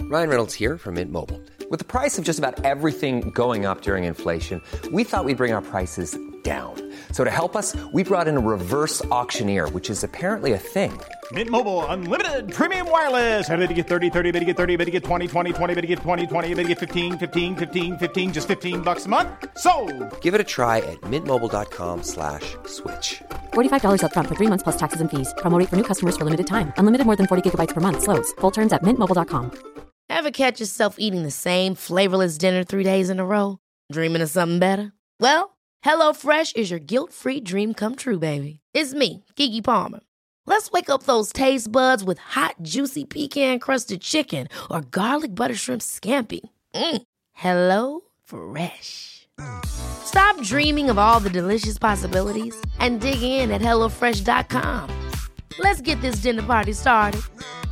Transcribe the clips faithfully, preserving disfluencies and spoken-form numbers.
Ryan Reynolds here from Mint Mobile. With the price of just about everything going up during inflation, we thought we'd bring our prices down. So to help us, we brought in a reverse auctioneer, which is apparently a thing. Mint Mobile Unlimited Premium Wireless. How to get thirty, thirty, how to get thirty, how to get twenty, twenty, twenty, how to get twenty, twenty, how to get fifteen, fifteen, fifteen, fifteen, just fifteen bucks a month? Sold! Give it a try at mintmobile.com slash switch. forty-five dollars up front for three months plus taxes and fees. Promo rate for new customers for limited time. Unlimited more than forty gigabytes per month. Slows full terms at mint mobile dot com. Ever catch yourself eating the same flavorless dinner three days in a row? Dreaming of something better? Well, HelloFresh is your guilt-free dream come true, baby. It's me, Keke Palmer. Let's wake up those taste buds with hot, juicy pecan-crusted chicken or garlic butter shrimp scampi. Mm. Hello Fresh. Stop dreaming of all the delicious possibilities and dig in at hello fresh dot com. Let's get this dinner party started.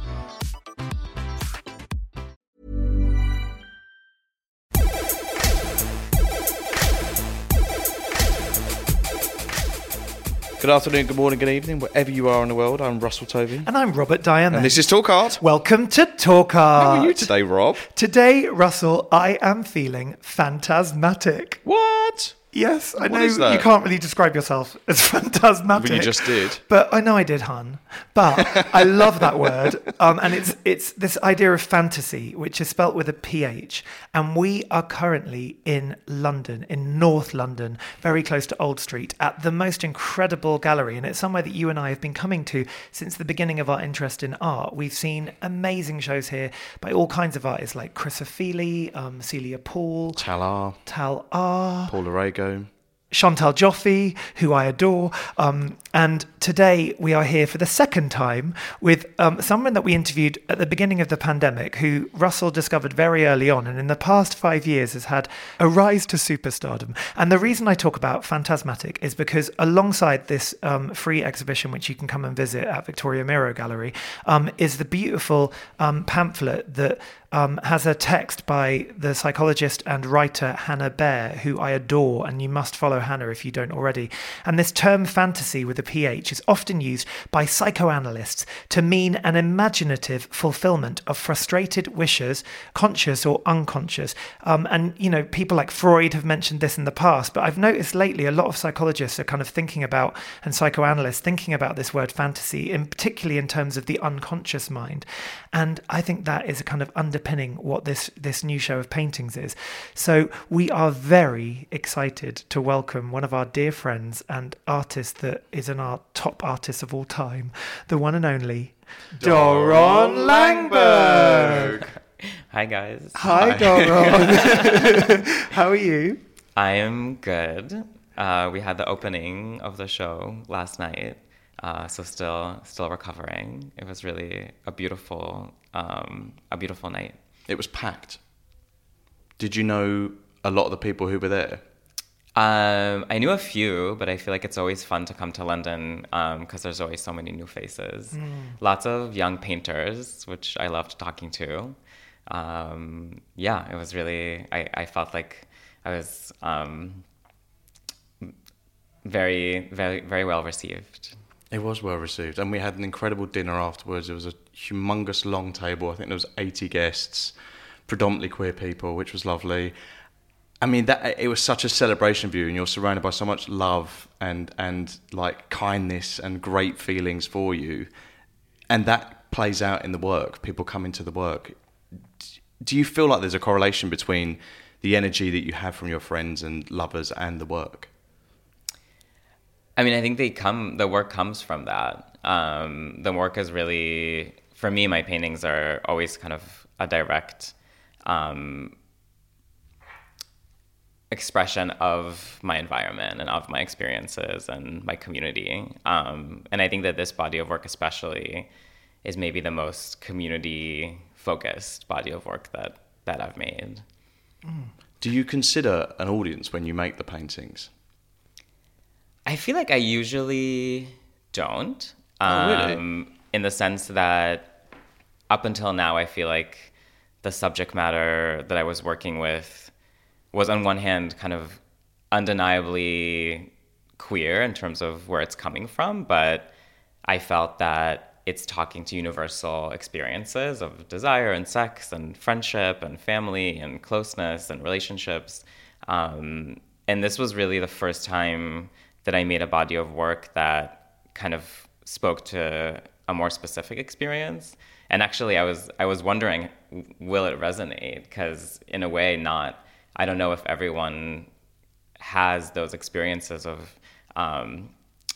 Good afternoon, good morning, good evening, wherever you are in the world. I'm Russell Tovey. And I'm Robert Diamond. And this is Talk Art. Welcome to Talk Art. How are you today, Rob? Today, Russell, I am feeling phantasmatic. What? Yes, I What know is that? you can't really describe yourself as phantasmatic. But you just did. But I know I did, hun. But I love that word. Um, and it's it's this idea of fantasy, which is spelt with a P H. And we are currently in London, in North London, very close to Old Street, at the most incredible gallery. And it's somewhere that you and I have been coming to since the beginning of our interest in art. We've seen amazing shows here by all kinds of artists like Chris Ofili, um, Celia Paul, Tal R, Tal R, Paul Arago, Chantal Joffe, who I adore. Um, and today we are here for the second time with um, someone that we interviewed at the beginning of the pandemic, who Russell discovered very early on, and in the past five years has had a rise to superstardom. And the reason I talk about Phantasmatic is because alongside this um, free exhibition, which you can come and visit at Victoria Miro Gallery, um, is the beautiful um, pamphlet that Um, has a text by the psychologist and writer Hannah Baer, who I adore, and you must follow Hannah if you don't already. And this term fantasy with a P H is often used by psychoanalysts to mean an imaginative fulfillment of frustrated wishes, conscious or unconscious. Um, and, you know, people like Freud have mentioned this in the past, but I've noticed lately a lot of psychologists are kind of thinking about, and psychoanalysts thinking about this word fantasy, in particularly in terms of the unconscious mind. And I think that is a kind of under underpinning what this this new show of paintings is. So we are very excited to welcome one of our dear friends and artist that is an our top artist of all time, the one and only Doron Langberg. Hi guys. Hi, Hi. Doron. How are you? I am good. Uh, we had the opening of the show last night. Uh, so still, still recovering. It was really a beautiful, um, a beautiful night. It was packed. Did you know a lot of the people who were there? Um, I knew a few, but I feel like it's always fun to come to London because um, there's always so many new faces. Mm. Lots of young painters, which I loved talking to. Um, yeah, it was really. I, I felt like I was um, very, very, very well received. It was well received, and we had an incredible dinner afterwards. It was a humongous long table. I think there was eighty guests, predominantly queer people, which was lovely. I mean, that it was such a celebration of you, and you're surrounded by so much love and and like kindness and great feelings for you, and that plays out in the work. People come into the work. Do you feel like there's a correlation between the energy that you have from your friends and lovers and the work? I mean, I think they come. The work comes from that. Um, the work is really, for me, my paintings are always kind of a direct um, expression of my environment and of my experiences and my community. Um, and I think that this body of work, especially, is maybe the most community-focused body of work that that I've made. Mm. Do you consider an audience when you make the paintings? I feel like I usually don't. Oh, really? Um, in the sense that up until now, I feel like the subject matter that I was working with was on one hand kind of undeniably queer in terms of where it's coming from, but I felt that it's talking to universal experiences of desire and sex and friendship and family and closeness and relationships. Um, and this was really the first time that I made a body of work that kind of spoke to a more specific experience. And actually, I was I was wondering, will it resonate? Because in a way, not. I don't know if everyone has those experiences of um,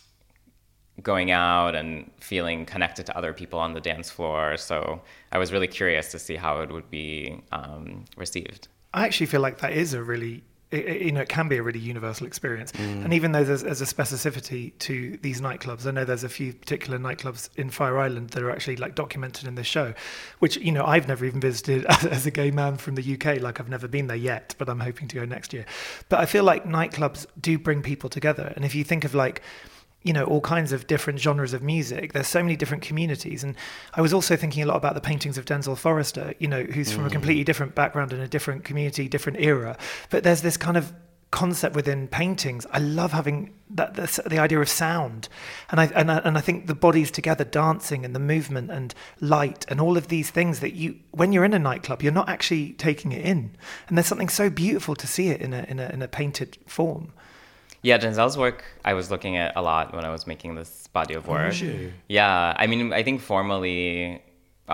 going out and feeling connected to other people on the dance floor. So I was really curious to see how it would be um, received. I actually feel like that is a really, it, you know, it can be a really universal experience. Mm. And even though there's, there's a specificity to these nightclubs, I know there's a few particular nightclubs in Fire Island that are actually like documented in the show, which, you know, I've never even visited as, as a gay man from the U K. Like I've never been there yet, but I'm hoping to go next year. But I feel like nightclubs do bring people together. And if you think of like, you know, all kinds of different genres of music. There's so many different communities. And I was also thinking a lot about the paintings of Denzel Forrester, you know, who's mm. from a completely different background in a different community, different era. But there's this kind of concept within paintings. I love having that, the, the idea of sound. And I, and I and I think the bodies together dancing and the movement and light and all of these things that you, when you're in a nightclub, you're not actually taking it in. And there's something so beautiful to see it in a in a, in a painted form. Yeah, Denzel's work I was looking at a lot when I was making this body of work. Oh, yeah, I mean, I think formally,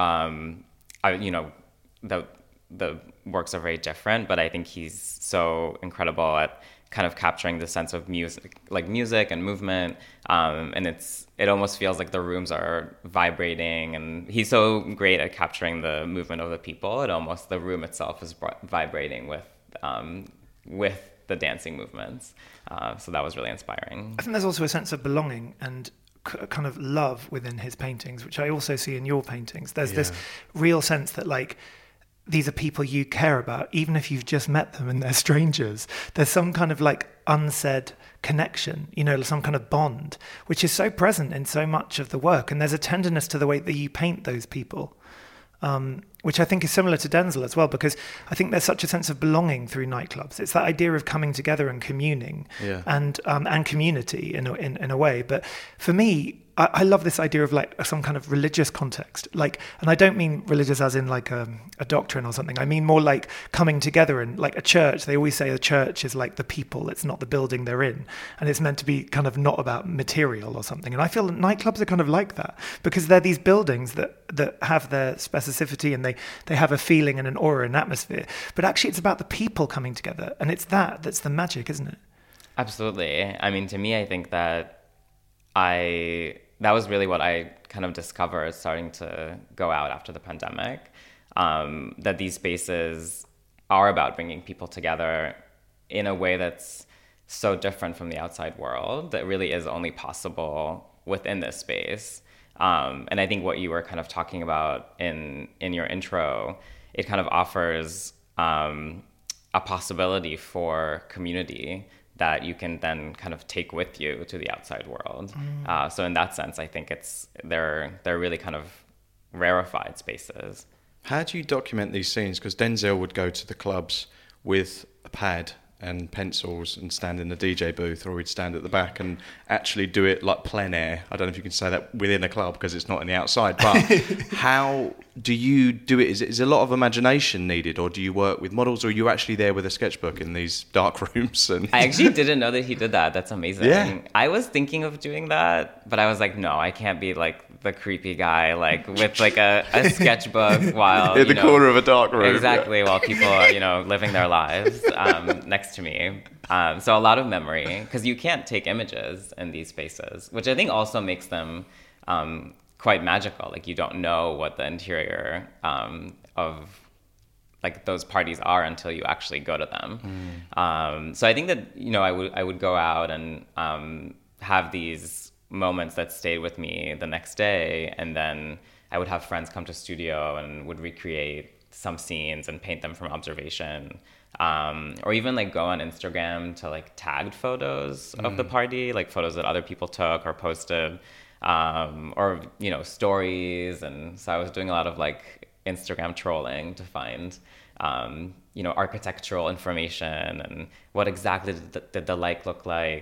um, I, you know, the the works are very different, but I think he's so incredible at kind of capturing the sense of music, like music and movement, um, and it's it almost feels like the rooms are vibrating, and he's so great at capturing the movement of the people. It almost the room itself is vibrating with um, with the dancing movements. Uh, so that was really inspiring. I think there's also a sense of belonging and c- kind of love within his paintings, which I also see in your paintings. There's yeah. this real sense that like, these are people you care about, even if you've just met them and they're strangers. There's some kind of like unsaid connection, you know, some kind of bond, which is so present in so much of the work. And there's a tenderness to the way that you paint those people. Um, which I think is similar to Denzel as well, because I think there's such a sense of belonging through nightclubs. It's that idea of coming together and communing yeah. and um, and community in a, in, in a way. But for me, I, I love this idea of like some kind of religious context. Like, and I don't mean religious as in like a, a doctrine or something. I mean more like coming together in like a church. They always say a church is like the people. It's not the building they're in. And it's meant to be kind of not about material or something. And I feel that nightclubs are kind of like that because they're these buildings that, that have their specificity and they They have a feeling and an aura and atmosphere. But actually, it's about the people coming together. And it's that that's the magic, isn't it? Absolutely. I mean, to me, I think that I that was really what I kind of discovered starting to go out after the pandemic, um, that these spaces are about bringing people together in a way that's so different from the outside world that really is only possible within this space. Um, and I think what you were kind of talking about in in your intro, it kind of offers um, a possibility for community that you can then kind of take with you to the outside world. Mm. Uh, so in that sense, I think it's they're they're really kind of rarefied spaces. How do you document these scenes? Because Denzel would go to the clubs with a pad and pencils and stand in the D J booth, or he'd stand at the back and actually do it like plein air. I don't know if you can say that within a club because it's not in the outside, but how do you do it? Is, is a lot of imagination needed, or do you work with models, or are you actually there with a sketchbook in these dark rooms? And I actually didn't know that he did that. That's amazing. Yeah. I was thinking of doing that, but I was like, no, I can't be like the creepy guy, like with like a, a sketchbook while in the you know, corner of a dark room. Exactly, yeah. While people are, you know, living their lives um, next to me. Um, so a lot of memory, because you can't take images in these spaces, which I think also makes them um, quite magical. Like you don't know what the interior um, of like those parties are until you actually go to them. Mm. Um, so I think that, you know, I would I would go out and um, have these moments that stayed with me the next day, and then I would have friends come to studio and would recreate some scenes and paint them from observation, um, or even like go on Instagram to like tagged photos mm. of the party, like photos that other people took or posted, um, or you know stories. And so I was doing a lot of like Instagram trolling to find um, you know architectural information and what exactly did the, did the light look like.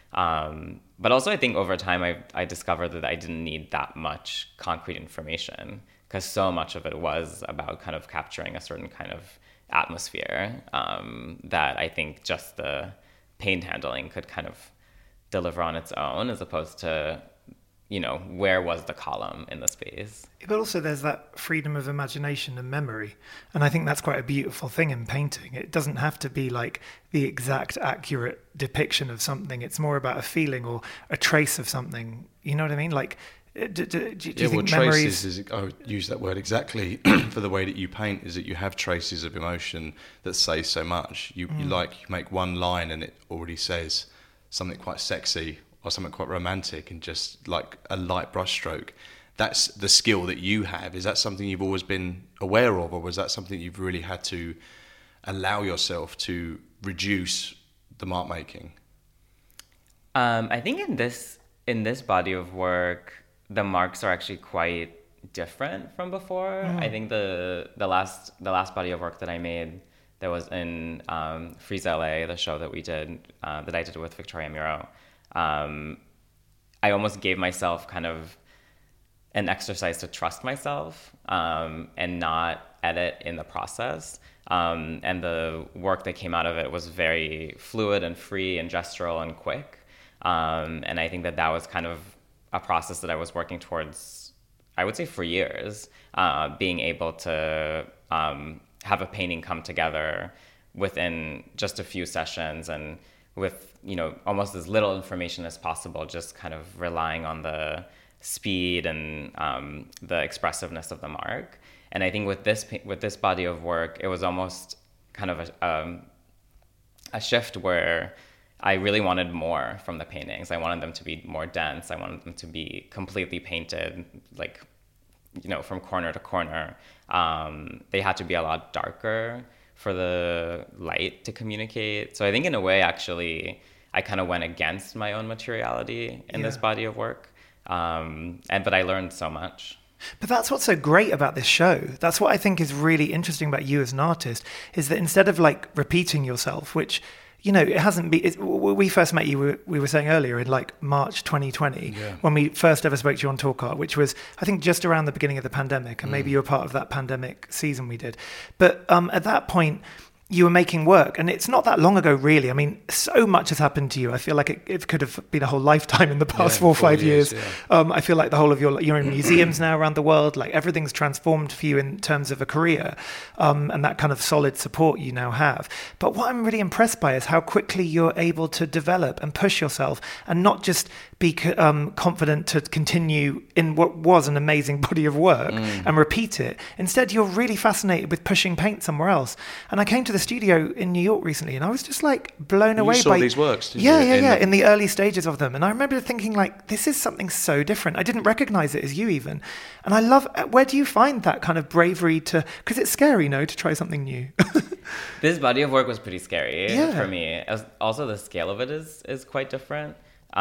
Um, but also I think over time I, I discovered that I didn't need that much concrete information, because so much of it was about kind of capturing a certain kind of atmosphere um, that I think just the paint handling could kind of deliver on its own, as opposed to, you know, where was the column in the space. But also there's that freedom of imagination and memory. And I think that's quite a beautiful thing in painting. It doesn't have to be like the exact accurate depiction of something. It's more about a feeling or a trace of something. You know what I mean? Like, do, do, do, do yeah, you think well, memories... traces, is, I would use that word exactly for the way that you paint, is that you have traces of emotion that say so much. You, mm. you like, you make one line and it already says something quite sexy or something quite romantic, and just like a light brushstroke. That's the skill that you have. Is that something you've always been aware of, or was that something you've really had to allow yourself to reduce the mark making? Um, I think in this in this body of work, the marks are actually quite different from before. Mm. I think the the last the last body of work that I made, that was in um, Freeze L A, the show that we did, uh, that I did with Victoria Miro. Um, I almost gave myself kind of an exercise to trust myself um, and not edit in the process. Um, and the work that came out of it was very fluid and free and gestural and quick. Um, and I think that that was kind of a process that I was working towards, I would say, for years, uh, being able to um, have a painting come together within just a few sessions, and with, you know, almost as little information as possible, just kind of relying on the speed and um, the expressiveness of the mark. And I think with this with this body of work, it was almost kind of a, um, a shift where I really wanted more from the paintings. I wanted them to be more dense. I wanted them to be completely painted, like, you know, from corner to corner. Um, they had to be a lot darker for the light to communicate. So I think in a way, actually, I kind of went against my own materiality in yeah. this body of work. Um, and but I learned so much. But that's what's so great about this show. That's what I think is really interesting about you as an artist, is that instead of like repeating yourself, which, you know, it hasn't been, it, we first met you, we, we were saying earlier, in like March twenty twenty, yeah. when we first ever spoke to you on Talk Art, which was, I think, just around the beginning of the pandemic, and mm. maybe you were part of that pandemic season we did. But um, at that point, you were making work, and it's not that long ago, really. I mean, so much has happened to you. I feel like it, it could have been a whole lifetime in the past yeah, four or five years. years. Yeah. Um, I feel like the whole of your, you're in museums now around the world. Like, everything's transformed for you in terms of a career, um, and that kind of solid support you now have. But what I'm really impressed by is how quickly you're able to develop and push yourself, and not just be um, confident to continue in what was an amazing body of work mm. and repeat it. Instead, you're really fascinated with pushing paint somewhere else. And I came to the studio in New York recently, and I was just like blown you away saw by these works, didn't yeah you? yeah in yeah the... in the early stages of them. And I remember thinking, like, this is something so different. I didn't recognize it as you even. And I love, where do you find that kind of bravery to, because it's scary, no, to try something new. This body of work was pretty scary yeah. for me. As, also, the scale of it is is quite different.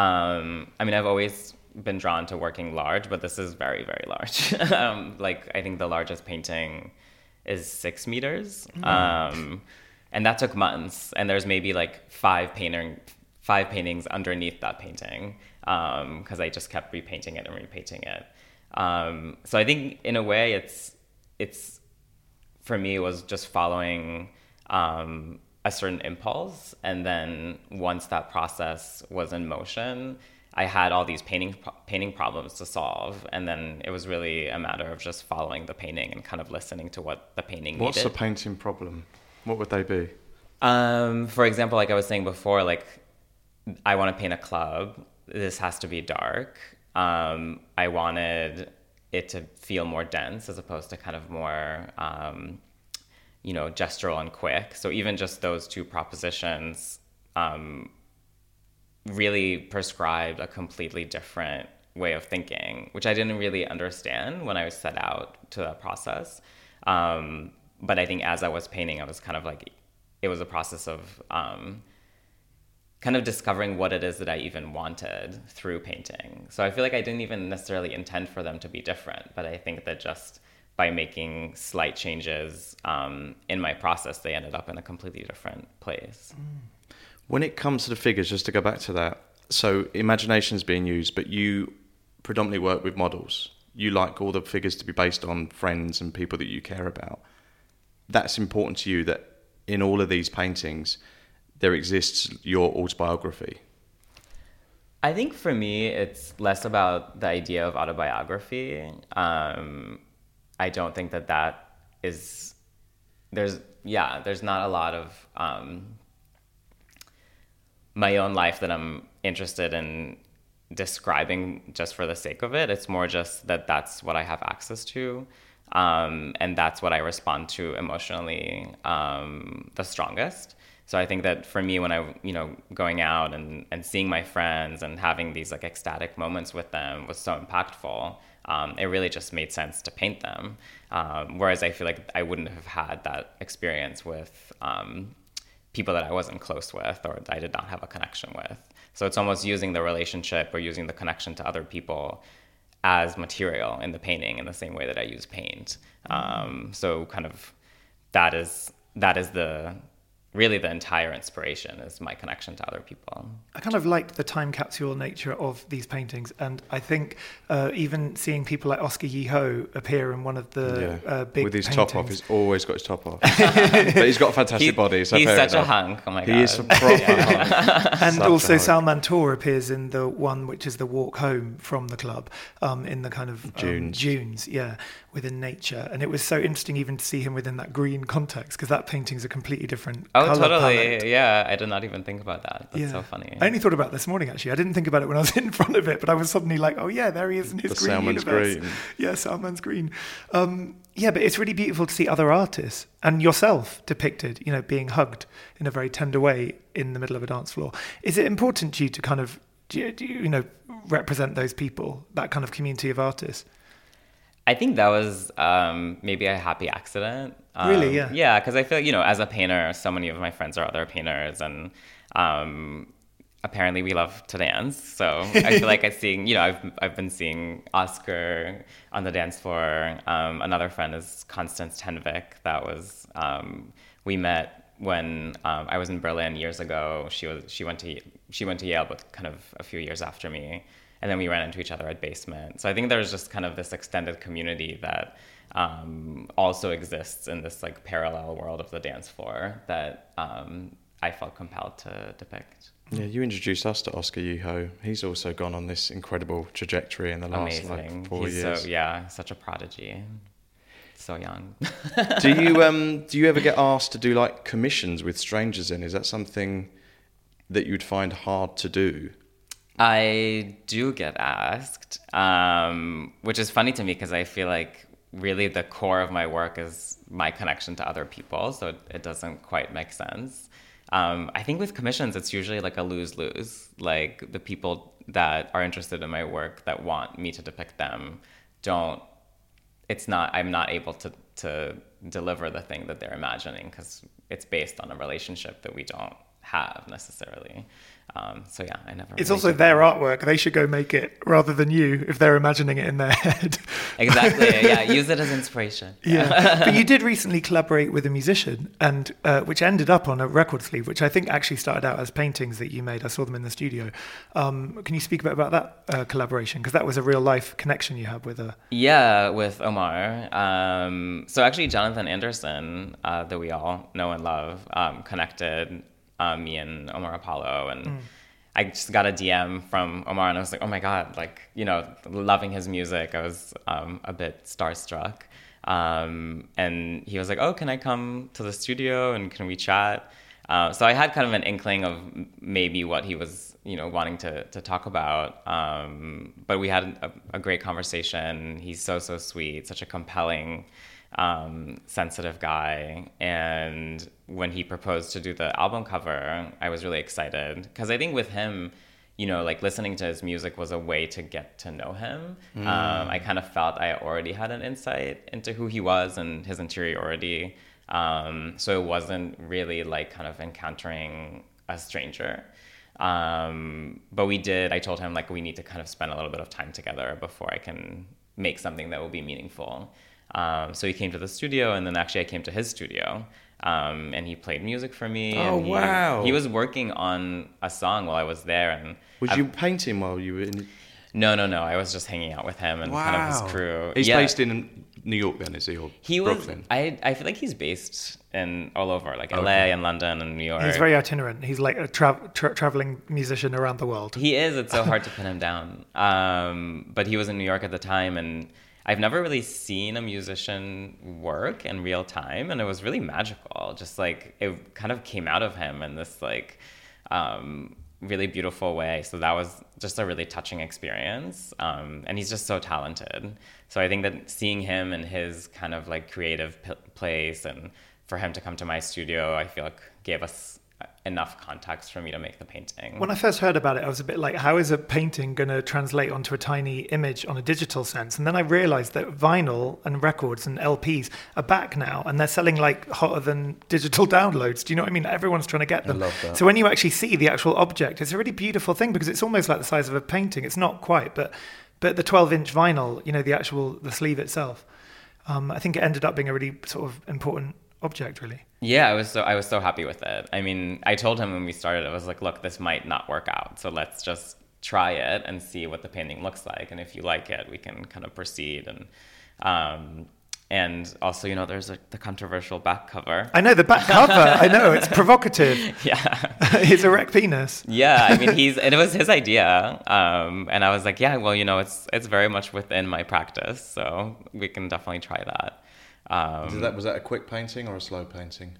um I mean, I've always been drawn to working large, but this is very, very large. um like, I think the largest painting is six meters. Mm. um And that took months. And there's maybe like five painting, five paintings underneath that painting, because um, I just kept repainting it and repainting it. Um, so I think in a way, it's it's for me, it was just following um, a certain impulse, and then once that process was in motion, I had all these painting painting problems to solve, and then it was really a matter of just following the painting and kind of listening to what the painting What's needed. What's the painting problem? What would they be? Um, for example, like I was saying before, like, I want to paint a club. This has to be dark. Um, I wanted it to feel more dense as opposed to kind of more, um, you know, gestural and quick. So even just those two propositions um, really prescribed a completely different way of thinking, which I didn't really understand when I set out to that process. Um, But I think as I was painting, I was kind of like, it was a process of um, kind of discovering what it is that I even wanted through painting. So I feel like I didn't even necessarily intend for them to be different, but I think that just by making slight changes um, in my process, they ended up in a completely different place. When it comes to the figures, just to go back to that, so imagination is being used, but you predominantly work with models. You like all the figures to be based on friends and people that you care about. That's important to you, that in all of these paintings, there exists your autobiography. I think for me, it's less about the idea of autobiography. Um, I don't think that that is, there's, yeah, there's not a lot of um, my own life that I'm interested in describing just for the sake of it. It's more just that that's what I have access to. Um, and that's what I respond to emotionally um, the strongest. So I think that for me, when I, you know, going out and, and seeing my friends and having these like ecstatic moments with them was so impactful. Um, it really just made sense to paint them. Um, whereas I feel like I wouldn't have had that experience with um, people that I wasn't close with or that I did not have a connection with. So it's almost using the relationship or using the connection to other people as material in the painting in the same way that I use paint. Um, so kind of that is that is the really the entire inspiration is my connection to other people. I kind of liked the time capsule nature of these paintings, and I think uh, even seeing people like Oscar Yee-Ho appear in one of the yeah. uh, big with his paintings. top off, he's always got his top off. But he's got a fantastic he, body. So he's such enough. a hunk. Oh my god, he is a proper hunk. And Such also a hunk. Salman Tour appears in the one which is the walk home from the club, um, in the kind of um, dunes. dunes, yeah, within nature. And it was so interesting even to see him within that green context, because that painting's a completely different Oh, colour totally. palette. Yeah, I did not even think about that. That's Yeah. so funny. I only thought about it this morning, actually. I didn't think about it when I was in front of it, but I was suddenly like, oh yeah, there he is in his The green Salman's universe. green. Yeah, Salman's green. Um, yeah, but it's really beautiful to see other artists and yourself depicted, you know, being hugged in a very tender way in the middle of a dance floor. Is it important to you to kind of, do you, do you, you know, represent those people, that kind of community of artists? I think that was um, maybe a happy accident. Um, Really, yeah. Yeah, because I feel, you know, as a painter, so many of my friends are other painters, and um, apparently we love to dance. So I feel like I seeing, you know, I've I've been seeing Oscar on the dance floor. Um, another friend is Constance Tenvik. That was um, we met when um, I was in Berlin years ago. She was she went to she went to Yale, but kind of a few years after me. And then we ran into each other at Basement. So I think there's just kind of this extended community that um, also exists in this like parallel world of the dance floor that um, I felt compelled to depict. Yeah, you introduced us to Oscar Yee-Ho. He's also gone on this incredible trajectory in the last Amazing. like four He's years. So, yeah, such a prodigy. So young. do you um do you ever get asked to do like commissions with strangers in? Is that something that you'd find hard to do? I do get asked, um, which is funny to me because I feel like really the core of my work is my connection to other people, so it, it doesn't quite make sense. Um, I think with commissions, it's usually like a lose-lose. Like the people that are interested in my work that want me to depict them don't, it's not, I'm not able to, to deliver the thing that they're imagining because it's based on a relationship that we don't have necessarily. Um, so yeah, I never. It's really also took their that. artwork. They should go make it rather than you if they're imagining it in their head. Exactly. Yeah, use it as inspiration. Yeah, but you did recently collaborate with a musician, and uh, which ended up on a record sleeve, which I think actually started out as paintings that you made. I saw them in the studio. Um, can you speak a bit about that uh, collaboration? Because that was a real life connection you had with a. Yeah, with Omar. Um, so actually, Jonathan Anderson, uh, that we all know and love, um, connected um, me and Omar Apollo, and. Mm. I just got a D M from Omar and I was like, oh my God, like, you know, loving his music. I was um, a bit starstruck. Um, and he was like, oh, can I come to the studio and can we chat? Uh, so I had kind of an inkling of maybe what he was, you know, wanting to, to talk about. Um, but we had a, a great conversation. He's so, so sweet, such a compelling, um, sensitive guy. And when he proposed to do the album cover, I was really excited because I think with him, you know, like listening to his music was a way to get to know him. Mm. Um, I kind of felt I already had an insight into who he was and his interiority. Um, so it wasn't really like kind of encountering a stranger. Um, but we did, I told him like we need to kind of spend a little bit of time together before I can make something that will be meaningful. Um, so he came to the studio, and then actually I came to his studio. Um, and he played music for me. Oh, and he, wow. He was working on a song while I was there. And Was I've, you painting while you were in... No, no, no. I was just hanging out with him and Wow. kind of his crew. He's Yeah. based in New York then, is he? Or He was. Brooklyn? I I feel like he's based in all over, like L A Okay. and London and New York. He's very itinerant. He's like a tra- tra- traveling musician around the world. He is. It's so hard to pin him down. Um, but he was in New York at the time, and I've never really seen a musician work in real time, and it was really magical. Just like it kind of came out of him in this like um, really beautiful way. So that was just a really touching experience. Um, and he's just so talented. So I think that seeing him in his kind of like creative p- place, and for him to come to my studio, I feel like gave us enough context for me to make the painting. When I first heard about it, I was a bit like, how is a painting going to translate onto a tiny image on a digital sense? And then I realized that vinyl and records and L Ps are back now, and they're selling like hotter than digital downloads. Do you know what I mean? Everyone's trying to get them. I love that. So when you actually see the actual object, it's a really beautiful thing, because it's almost like the size of a painting. It's not quite, but but the twelve inch vinyl, you know, the actual, the sleeve itself, um, I think it ended up being a really sort of important object, really. Yeah, I was so I was so happy with it. I mean, I told him when we started, I was like, look, this might not work out, so let's just try it and see what the painting looks like, and if you like it, we can kind of proceed. And um, and also, you know, there's a, the controversial back cover. I know, the back cover. I know, it's provocative. Yeah. His erect penis. Yeah, I mean, he's and it was his idea, um, and I was like, yeah, well, you know, it's it's very much within my practice, so we can definitely try that. Um, Did that, was that a quick painting or a slow painting?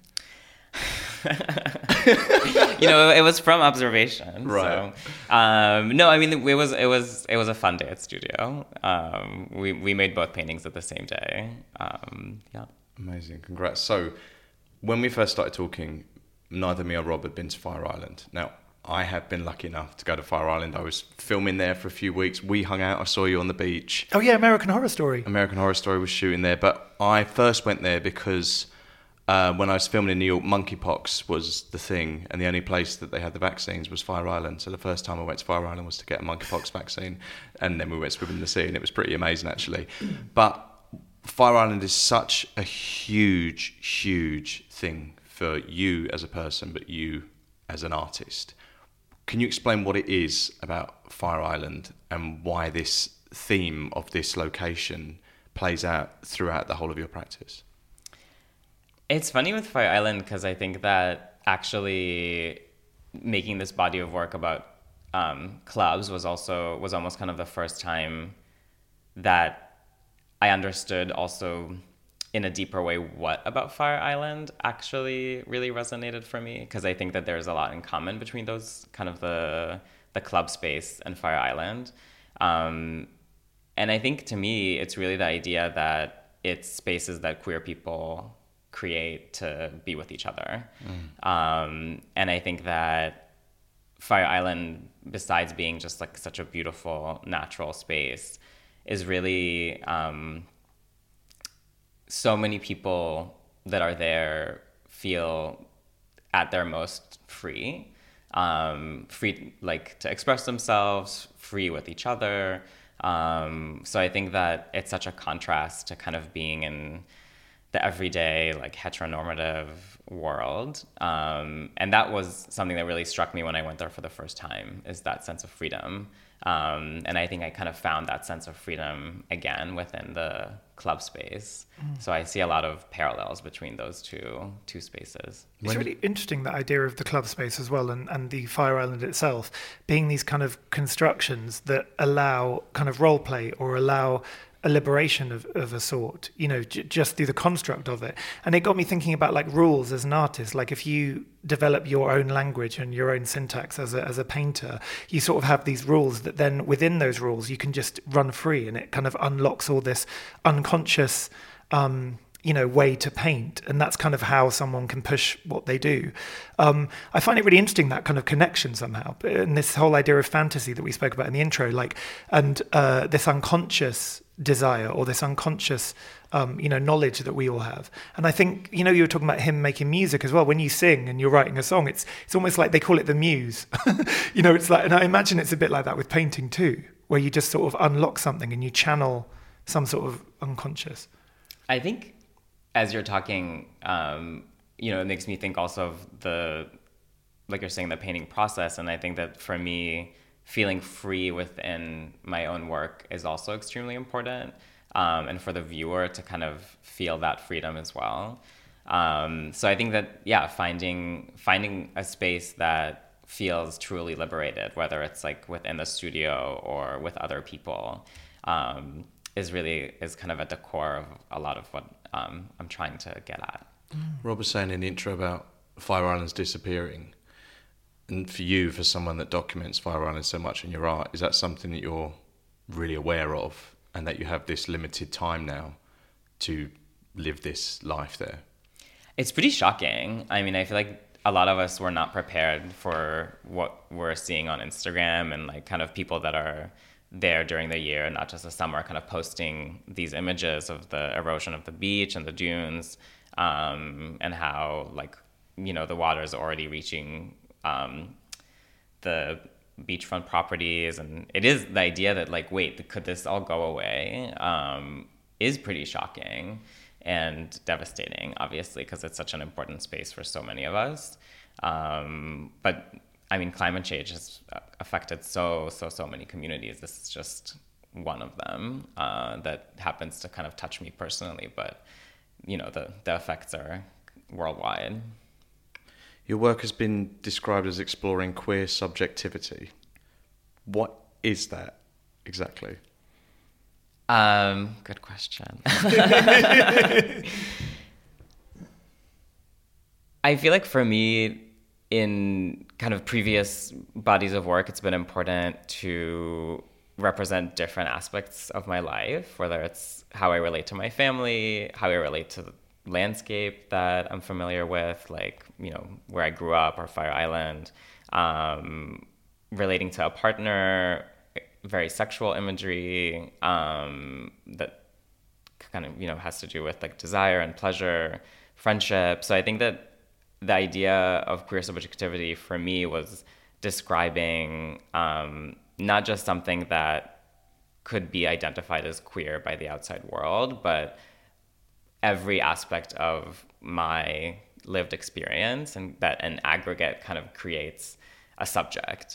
you know, it was from observation. Right. So, um, no, I mean, it was it was it was a fun day at studio. Um, we we made both paintings at the same day. Um, yeah. Amazing, congrats. So, when we first started talking, neither me or Rob had been to Fire Island. Now, I have been lucky enough to go to Fire Island. I was filming there for a few weeks. We hung out. I saw you on the beach. Oh yeah, American Horror Story. American Horror Story was shooting there, but I first went there because uh, when I was filming in New York, monkeypox was the thing, and the only place that they had the vaccines was Fire Island. So the first time I went to Fire Island was to get a monkeypox vaccine, and then we went swimming in the sea, and it was pretty amazing actually. But Fire Island is such a huge, huge thing for you as a person, but you as an artist. Can you explain what it is about Fire Island and why this theme of this location plays out throughout the whole of your practice? It's funny with Fire Island because I think that actually making this body of work about um, clubs was also was almost kind of the first time that I understood also in a deeper way what about Fire Island actually really resonated for me, because I think that there's a lot in common between those kind of the the club space and Fire Island. Um, and I think to me, it's really the idea that it's spaces that queer people create to be with each other. Mm. Um, and I think that Fire Island, besides being just like such a beautiful natural space, is really um, so many people that are there feel at their most free, um, free like to express themselves, free with each other. Um, so I think that it's such a contrast to kind of being in the everyday, like heteronormative world. Um, and that was something that really struck me when I went there for the first time, is that sense of freedom. Um, and I think I kind of found that sense of freedom again within the club space. Mm. So I see a lot of parallels between those two two spaces. It's really interesting, that idea of the club space as well, and, and the Fire Island itself being these kind of constructions that allow kind of role play or allow a liberation of, of a sort, you know, j- just through the construct of it. And it got me thinking about like rules as an artist. Like if you develop your own language and your own syntax as a as a painter, you sort of have these rules that then within those rules you can just run free, and it kind of unlocks all this unconscious um you know, way to paint. And that's kind of how someone can push what they do. Um, I find it really interesting, that kind of connection somehow. And this whole idea of fantasy that we spoke about in the intro, like, and uh, this unconscious desire or this unconscious, um, you know, knowledge that we all have. And I think, you know, you were talking about him making music as well. When you sing and you're writing a song, it's it's almost like they call it the muse. You know, it's like, and I imagine it's a bit like that with painting too, where you just sort of unlock something and you channel some sort of unconscious. I think as you're talking, um, you know, it makes me think also of the, like you're saying, the painting process. And I think that for me, feeling free within my own work is also extremely important. Um, and for the viewer to kind of feel that freedom as well. Um, so I think that, yeah, finding finding a space that feels truly liberated, whether it's like within the studio or with other people, um, is really is kind of at the core of a lot of what um, I'm trying to get at. Rob was saying in the intro about Fire Islands disappearing. And for you, for someone that documents Fire Islands so much in your art, is that something that you're really aware of and that you have this limited time now to live this life there? It's pretty shocking. I mean, I feel like a lot of us were not prepared for what we're seeing on Instagram and like kind of people that are there during the year, not just the summer, kind of posting these images of the erosion of the beach and the dunes, um, and how like, you know, the water is already reaching um, the beachfront properties. And it is the idea that like, wait, could this all go away, um, is pretty shocking and devastating, obviously, because it's such an important space for so many of us. Um, but I mean, climate change has affected so, so, so many communities. This is just one of them uh, that happens to kind of touch me personally. But, you know, the, the effects are worldwide. Your work has been described as exploring queer subjectivity. What is that exactly? Um, good question. I feel like for me, in kind of previous bodies of work, it's been important to represent different aspects of my life, whether it's how I relate to my family, how I relate to the landscape that I'm familiar with, like, you know, where I grew up or Fire Island, um, relating to a partner, very sexual imagery, um, that kind of, you know, has to do with like desire and pleasure, friendship. So I think that the idea of queer subjectivity for me was describing um, not just something that could be identified as queer by the outside world, but every aspect of my lived experience, and that an aggregate kind of creates a subject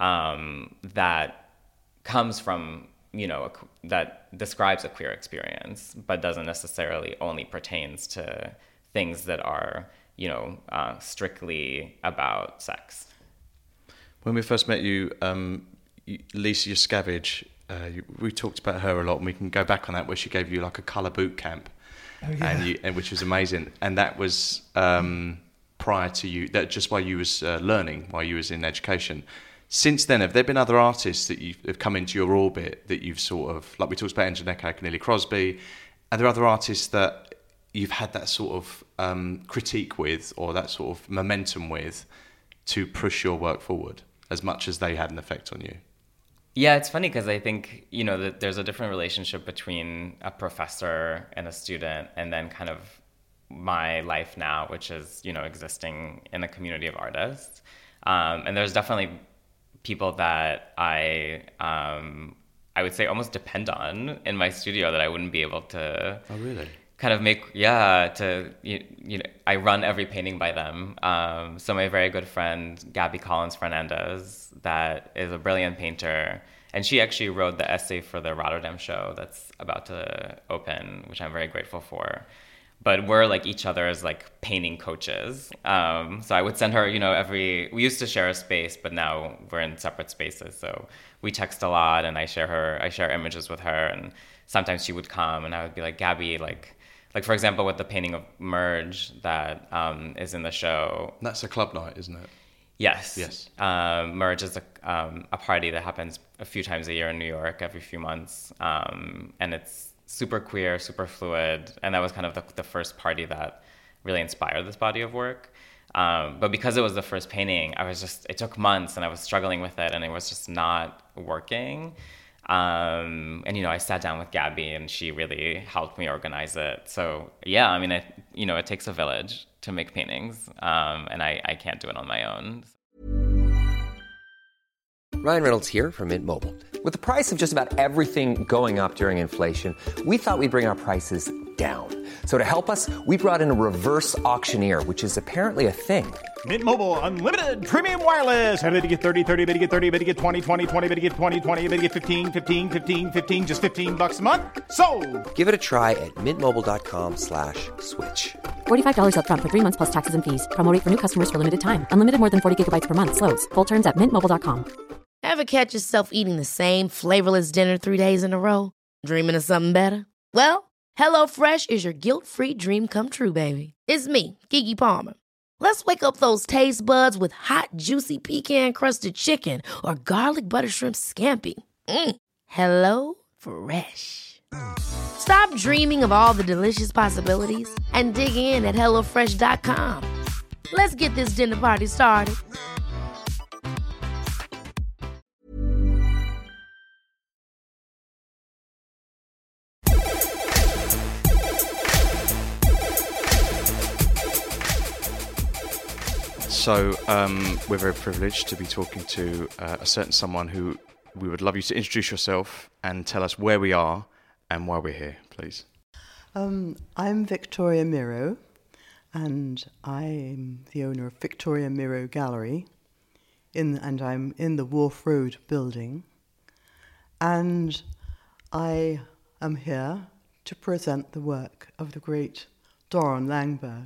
um, that comes from, you know, a, that describes a queer experience, but doesn't necessarily only pertains to things that are, you know, uh, strictly about sex. When we first met you, um, you Lisa Yuskavage, uh, you, we talked about her a lot, and we can go back on that, where she gave you like a colour boot camp, oh, yeah. and, you, and which was amazing. And that was um, prior to you, that just while you was uh, learning, while you was in education. Since then, have there been other artists that you've, have come into your orbit that you've sort of, like we talked about Angela Necco and Lily Crosby, are there other artists that you've had that sort of um, critique with, or that sort of momentum with, to push your work forward as much as they had an effect on you? Yeah, it's funny because I think, you know, that there's a different relationship between a professor and a student, and then kind of my life now, which is, you know, existing in a community of artists. Um, and there's definitely people that I, um, I would say almost depend on in my studio that I wouldn't be able to. Oh, really? Kind of make, yeah, to, you, you know, I run every painting by them. Um, so my very good friend, Gabby Collins Fernandez, that is a brilliant painter, and she actually wrote the essay for the Rotterdam show that's about to open, which I'm very grateful for. But we're like each other's like painting coaches. Um, so I would send her, you know, every, we used to share a space, but now we're in separate spaces. So we text a lot, and I share her, I share images with her, and sometimes she would come and I would be like, Gabby, like, Like, for example, with the painting of Merge that um, is in the show. That's a club night, isn't it? Yes. Yes. Um, Merge is a, um, a party that happens a few times a year in New York, every few months. Um, and it's super queer, super fluid. And that was kind of the, the first party that really inspired this body of work. Um, but because it was the first painting, I was just, it took months and I was struggling with it, and it was just not working. Um, and, you know, I sat down with Gabby, and she really helped me organize it. So, yeah, I mean, it, you know, it takes a village to make paintings, um, and I, I can't do it on my own. Ryan Reynolds here from Mint Mobile. With the price of just about everything going up during inflation, we thought we'd bring our prices down. So to help us, we brought in a reverse auctioneer, which is apparently a thing. Mint Mobile Unlimited Premium Wireless. How to get thirty, thirty, how to get thirty, how to get twenty, twenty, twenty, how to get twenty, twenty, how to get fifteen, fifteen, fifteen, fifteen, just fifteen bucks a month? Sold! Give it a try at mintmobile.com slash switch. forty-five dollars up front for three months plus taxes and fees. Promo rate for new customers for limited time. Unlimited more than forty gigabytes per month. Slows full terms at mint mobile dot com. Ever catch yourself eating the same flavorless dinner three days in a row? Dreaming of something better? Well, HelloFresh is your guilt-free dream come true, baby. It's me, Keke Palmer. Let's wake up those taste buds with hot, juicy pecan-crusted chicken or garlic butter shrimp scampi. Mm. Hello Fresh. Stop dreaming of all the delicious possibilities and dig in at hello fresh dot com. Let's get this dinner party started. So um, we're very privileged to be talking to uh, a certain someone who we would love you to introduce yourself and tell us where we are and why we're here, please. Um, I'm Victoria Miro, and I'm the owner of Victoria Miro Gallery, in, and I'm in the Wharf Road building. And I am here to present the work of the great Doron Langberg.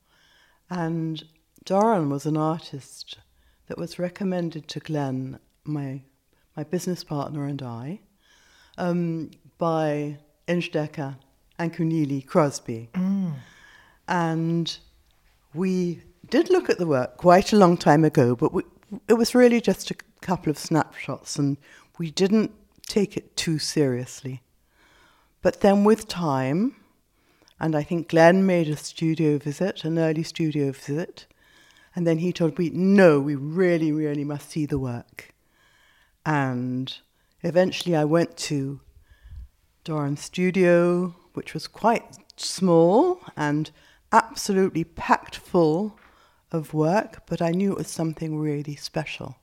And Doron was an artist that was recommended to Glenn, my my business partner, and I, um, by Inchdecker and Cornelie Crosby. Mm. And we did look at the work quite a long time ago, but we, it was really just a couple of snapshots, and we didn't take it too seriously. But then with time, and I think Glenn made a studio visit, an early studio visit, and then he told me, no, we really, really must see the work. And eventually I went to Doron's studio, which was quite small and absolutely packed full of work, but I knew it was something really special.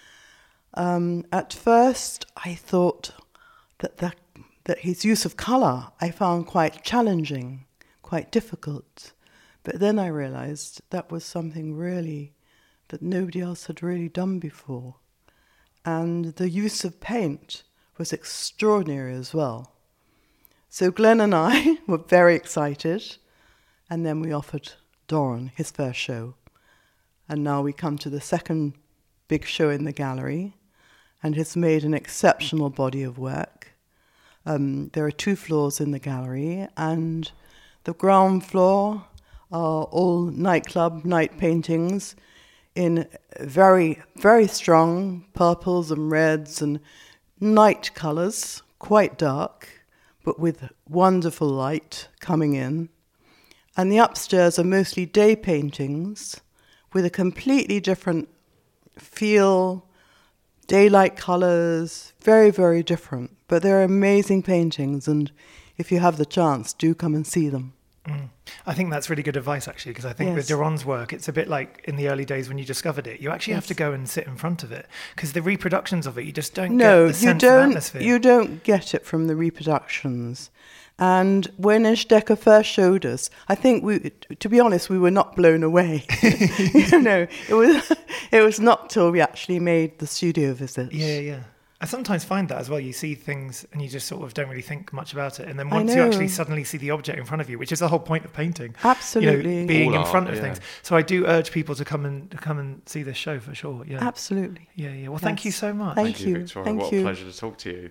Um, at first, I thought that, the, that his use of colour I found quite challenging, quite difficult. But then I realized that was something really that nobody else had really done before. And the use of paint was extraordinary as well. So Glenn and I were very excited, and then we offered Doron his first show. And now we come to the second big show in the gallery, and he's made an exceptional body of work. Um, there are two floors in the gallery, and the ground floor are all nightclub night paintings in very, very strong purples and reds and night colours, quite dark, but with wonderful light coming in. And the upstairs are mostly day paintings with a completely different feel, daylight colours, very, very different. But they're amazing paintings, and if you have the chance, do come and see them. Mm. I think that's really good advice, actually, because I think yes. with Doron's work, it's a bit like in the early days when you discovered it. You actually yes. have to go and sit in front of it, because the reproductions of it, you just don't no, get the you sense don't, of atmosphere. You don't get it from the reproductions. And when Inchdecker first showed us, I think we, to be honest, we were not blown away. you know, it was it was not till we actually made the studio visit. Yeah, yeah. I sometimes find that as well. You see things and you just sort of don't really think much about it. And then once you actually suddenly see the object in front of you, which is the whole point of painting. Absolutely. You know, being All in front art, of yeah. things. So I do urge people to come and to come and see this show for sure. Yeah. Absolutely. Yeah, yeah. Well, yes. thank you so much. Thank, Thank you, Victoria. Thank what you. a pleasure to talk to you.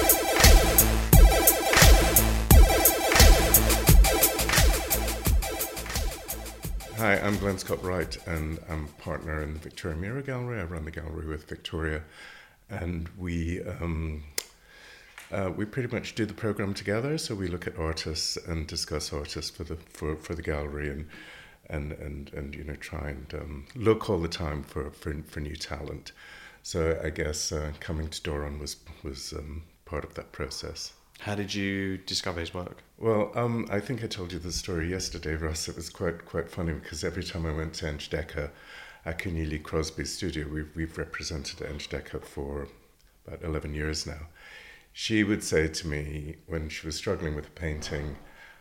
Hi, I'm Glenn Scott Wright, and I'm partner in the Victoria Miro Gallery. I run the gallery with Victoria, and we um, uh, we pretty much do the program together. So we look at artists and discuss artists for the for, for the gallery, and and and and you know try and um, look all the time for, for for new talent. So I guess uh, coming to Doron was was um, part of that process. How did you discover his work? Well, um, I think I told you the story yesterday, Russ. It was quite quite funny because every time I went to Inchdecker, at Cornelia Crosby's studio. We've, we've represented Enschdecker for about eleven years now. She would say to me when she was struggling with painting,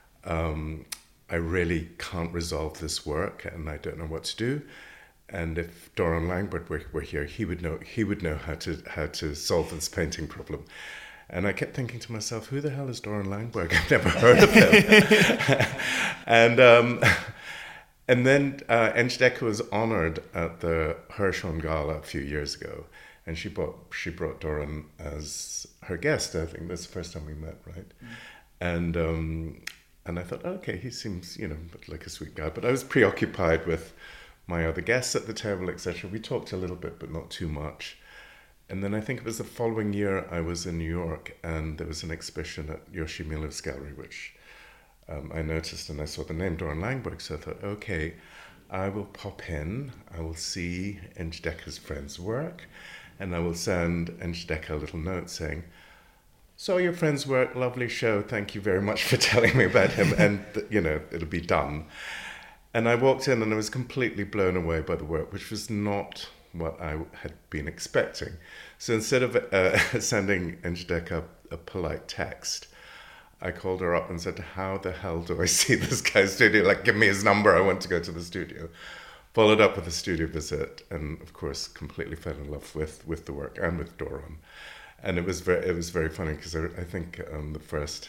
um, I really can't resolve this work and I don't know what to do. And if Doron Langbert were, were here, he would know he would know how to how to solve this painting problem. And I kept thinking to myself, who the hell is Doron Langbert? I've never heard of him. and um, and then uh, Enschdecker was honored at the Hirshhorn Gala a few years ago, and she brought she brought Doron as her guest. I think that's the first time we met, right? Mm. And um, and I thought, okay, he seems, you know, like a sweet guy. But I was preoccupied with my other guests at the table, et cetera. We talked a little bit, but not too much. And then I think it was the following year I was in New York, and there was an exhibition at Yoshi Miller's gallery, which um, I noticed, and I saw the name Doron Langbert. So I thought, okay, I will pop in, I will see Enschdecker's friend's work, and I will send Enschdecker a little note saying, saw your friend's work, lovely show, thank you very much for telling me about him, and, you know, it'll be done. And I walked in and I was completely blown away by the work, which was not what I had been expecting. So instead of uh, sending Enschdecker a polite text, I called her up and said, how the hell do I see this guy's studio? Like, give me his number, I want to go to the studio. Followed up with a studio visit, and of course, completely fell in love with, with the work and with Doron. And it was very, it was very funny because I, I think um, the first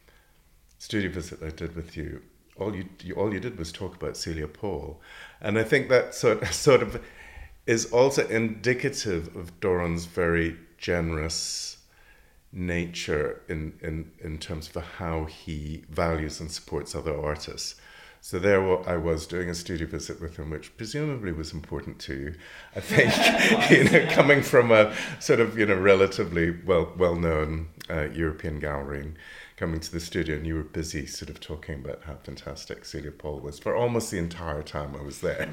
studio visit I did with you, all you, you all you did was talk about Celia Paul, and I think that sort sort of is also indicative of Doron's very generous nature in in in terms of how he values and supports other artists. So there I was doing a studio visit with him, which presumably was important to you. I think, you know, coming from a sort of, you know, relatively well well known uh, European gallery, and coming to the studio, and you were busy sort of talking about how fantastic Celia Paul was for almost the entire time I was there.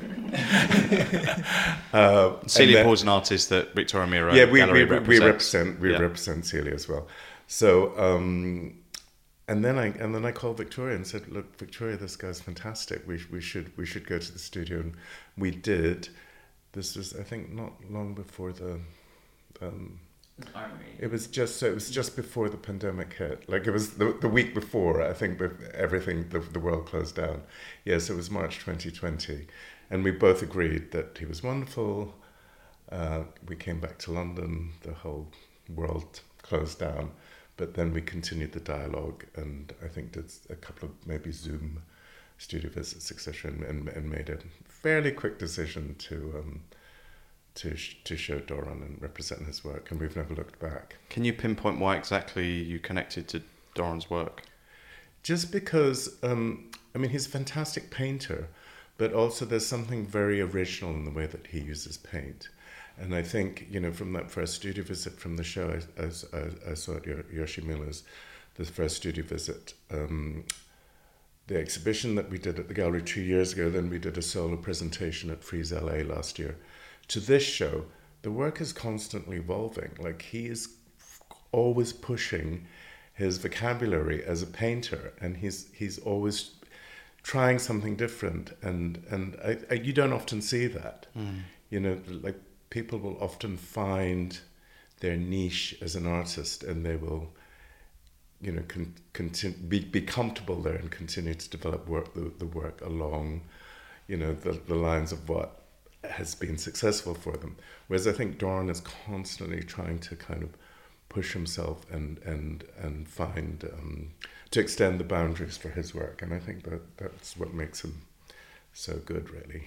uh, Celia then, Paul's an artist that Victoria Miro yeah, we, Gallery we, represents. we represent we yeah. represent Celia as well. So. Um, And then I and then I called Victoria and said, "Look, Victoria, this guy's fantastic. We we should we should go to the studio." And we did. This was, I think, not long before the. Um, Armory. it was just so it was just before the pandemic hit. Like it was the the week before. I think everything the the world closed down. Yes, it was March twenty twenty, and we both agreed that he was wonderful. Uh, we came back to London. The whole world closed down. But then we continued the dialogue, and I think did a couple of maybe Zoom studio visits, et cetera, and, and made a fairly quick decision to um, to to show Doron and represent his work, and we've never looked back. Can you pinpoint why exactly you connected to Doron's work? Just because, um, I mean, he's a fantastic painter, but also there's something very original in the way that he uses paint. And I think, you know, from that first studio visit from the show, I, I, I saw at Yoshi Miller's, the first studio visit, um, the exhibition that we did at the gallery two years ago, then we did a solo presentation at Frieze L A last year. To this show, the work is constantly evolving. Like, he is always pushing his vocabulary as a painter, and he's he's always trying something different. And, and I, I, you don't often see that. Mm. You know, like, people will often find their niche as an artist, and they will, you know, con- continue, be, be comfortable there and continue to develop work, the, the work along, you know, the, the lines of what has been successful for them. Whereas I think Doron is constantly trying to kind of push himself and and and find um, to extend the boundaries for his work, and I think that that's what makes him so good, really.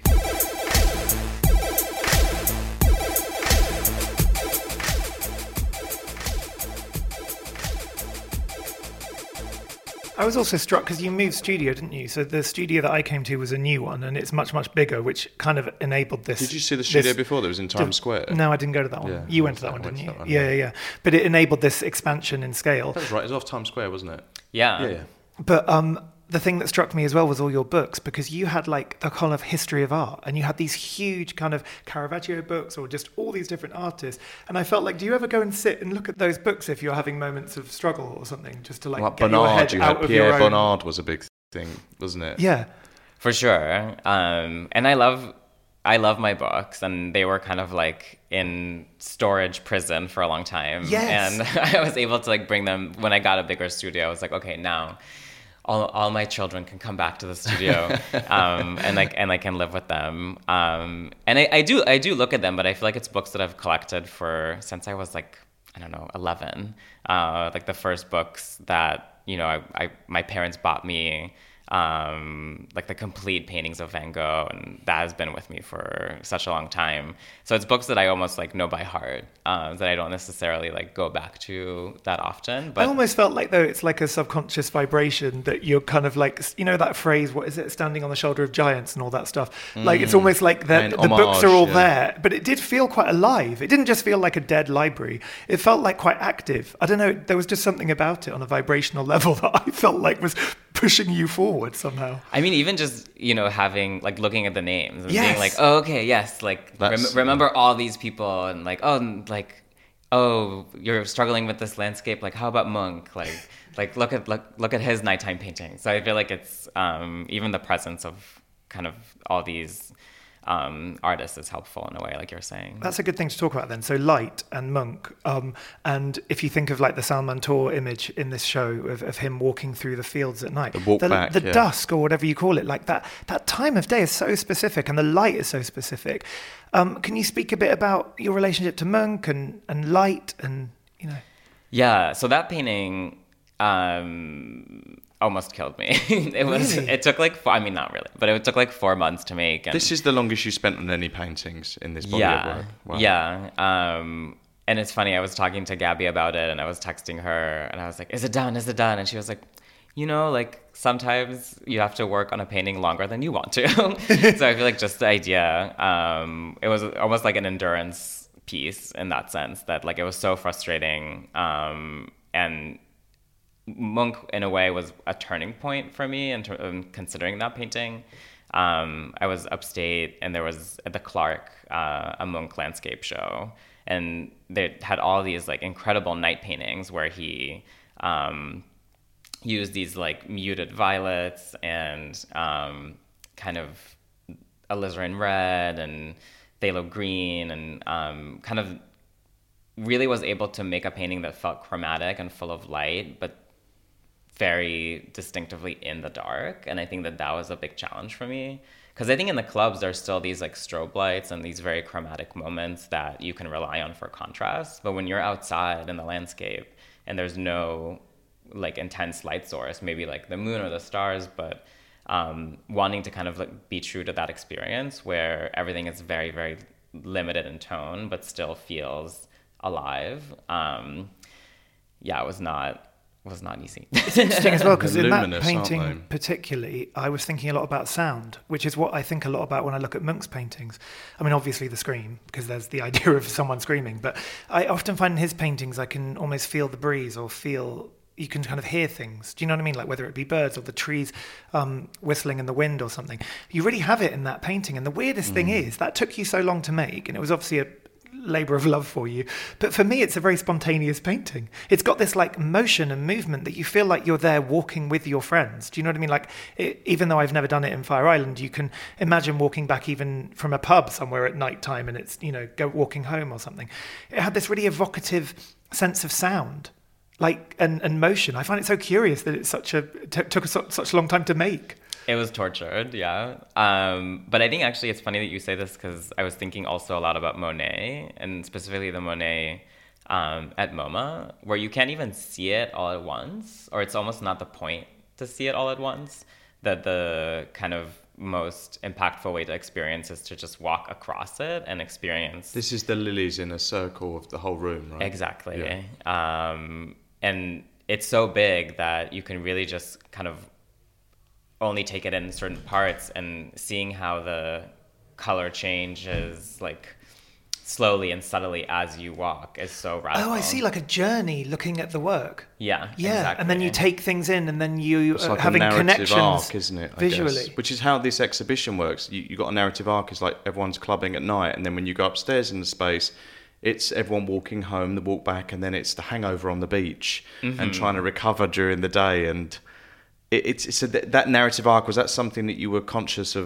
I was also struck because you moved studio, didn't you? So the studio that I came to was a new one, and it's much, much bigger, which kind of enabled this. Did you see the studio this, before that was in Times Square? No, I didn't go to that one. Yeah, you went to that one, didn't you? One, yeah, yeah, yeah, yeah. But it enabled this expansion in scale. That was right. It was off Times Square, wasn't it? Yeah. Yeah, yeah. But um, the thing that struck me as well was all your books, because you had like a kind of history of art, and you had these huge kind of Caravaggio books, or just all these different artists. And I felt like, do you ever go and sit and look at those books if you're having moments of struggle or something, just to like Like get Bonnard, your head you out had of Pierre your own... Bonnard was a big thing, wasn't it? Yeah. For sure. Um, and I love I love my books, and they were kind of like in storage prison for a long time. Yes. And I was able to like bring them when I got a bigger studio. I was like, okay, now all all my children can come back to the studio, um, and like and I can live with them. Um, and I, I do I do look at them, but I feel like it's books that I've collected for since I was like I don't know eleven. Uh, like the first books that you know I, I my parents bought me. Um, like the complete paintings of Van Gogh, and that has been with me for such a long time. So it's books that I almost like know by heart, um, that I don't necessarily like go back to that often. But I almost felt like though it's like a subconscious vibration that you're kind of like, you know, that phrase, what is it, standing on the shoulder of giants and all that stuff. Mm. Like it's almost like the, the homage, books are all yeah. there, but it did feel quite alive. It didn't just feel like a dead library. It felt like quite active. I don't know, there was just something about it on a vibrational level that I felt like was pushing you forward somehow. I mean, even just, you know, having, like, looking at the names and yes. being like, oh, okay, yes, like, rem- remember all these people, and like, oh, like, oh, you're struggling with this landscape, like, how about Munch? Like, like look at look, look at his nighttime painting. So I feel like it's, um, even the presence of kind of all these um, artists is helpful in a way, like you're saying. That's a good thing to talk about then. So light and Munch. Um, and if you think of like the Salmantor image in this show of, of him walking through the fields at night, the walk the, back, the yeah. dusk or whatever you call it, like that, that time of day is so specific and the light is so specific. Um, can you speak a bit about your relationship to Munch and, and light and, you know? Yeah, so that painting um, almost killed me. it was. Really? It took like four, I mean, not really, but it took like four months to make. And this is the longest you spent on any paintings in this body yeah, of work. Wow. Yeah. Um, and it's funny. I was talking to Gabby about it, and I was texting her, and I was like, "Is it done? Is it done?" And she was like, "You know, like sometimes you have to work on a painting longer than you want to." So I feel like just the idea, um, it was almost like an endurance piece in that sense. That like it was so frustrating, um, and Munch, in a way, was a turning point for me in, ter- in considering that painting. Um, I was upstate, and there was at the Clark uh, a Munch landscape show, and they had all these like incredible night paintings where he um, used these like muted violets and um, kind of alizarin red and phthalo green, and um, kind of really was able to make a painting that felt chromatic and full of light, but very distinctively in the dark. And I think that that was a big challenge for me, because I think in the clubs there's still these like strobe lights and these very chromatic moments that you can rely on for contrast, but when you're outside in the landscape and there's no like intense light source, maybe like the moon or the stars, but um, wanting to kind of like be true to that experience where everything is very, very limited in tone but still feels alive, um, yeah, it was not was not easy. It's interesting as well, because in that Luminous, painting particularly, I was thinking a lot about sound, which is what I think a lot about when I look at Munch's paintings. I mean, obviously the scream, because there's the idea of someone screaming, but I often find in his paintings I can almost feel the breeze, or feel, you can kind of hear things. Do you know what I mean? Like whether it be birds or the trees um, whistling in the wind or something. You really have it in that painting. And the weirdest mm. thing is, that took you so long to make, and it was obviously a labor of love for you, but for me it's a very spontaneous painting. It's got this like motion and movement that you feel like you're there walking with your friends. Do you know what I mean? Like it, even though I've never done it in Fire Island, you can imagine walking back even from a pub somewhere at night time, and it's, you know, go walking home or something. It had this really evocative sense of sound, like and, and motion. I find it so curious that it's such a t- took a, such a long time to make. It was tortured, yeah. Um, but I think actually it's funny that you say this, because I was thinking also a lot about Monet, and specifically the Monet um, at MoMA, where you can't even see it all at once, or it's almost not the point to see it all at once. That the kind of most impactful way to experience is to just walk across it and experience. This is the lilies in a circle of the whole room, right? Exactly. Yeah. Um, and it's so big that you can really just kind of only take it in certain parts, and seeing how the color changes like slowly and subtly as you walk is so radical. Oh, I see, like a journey looking at the work. Yeah, yeah, exactly. And then you take things in, and then you it's uh, like having a narrative connections arc, isn't it? I visually, guess. Which is how this exhibition works. You you got a narrative arc. It's like everyone's clubbing at night, and then when you go upstairs in the space, it's everyone walking home, the walk back, and then it's the hangover on the beach mm-hmm. and trying to recover during the day. And it, it's it's a, that narrative arc, was that something that you were conscious of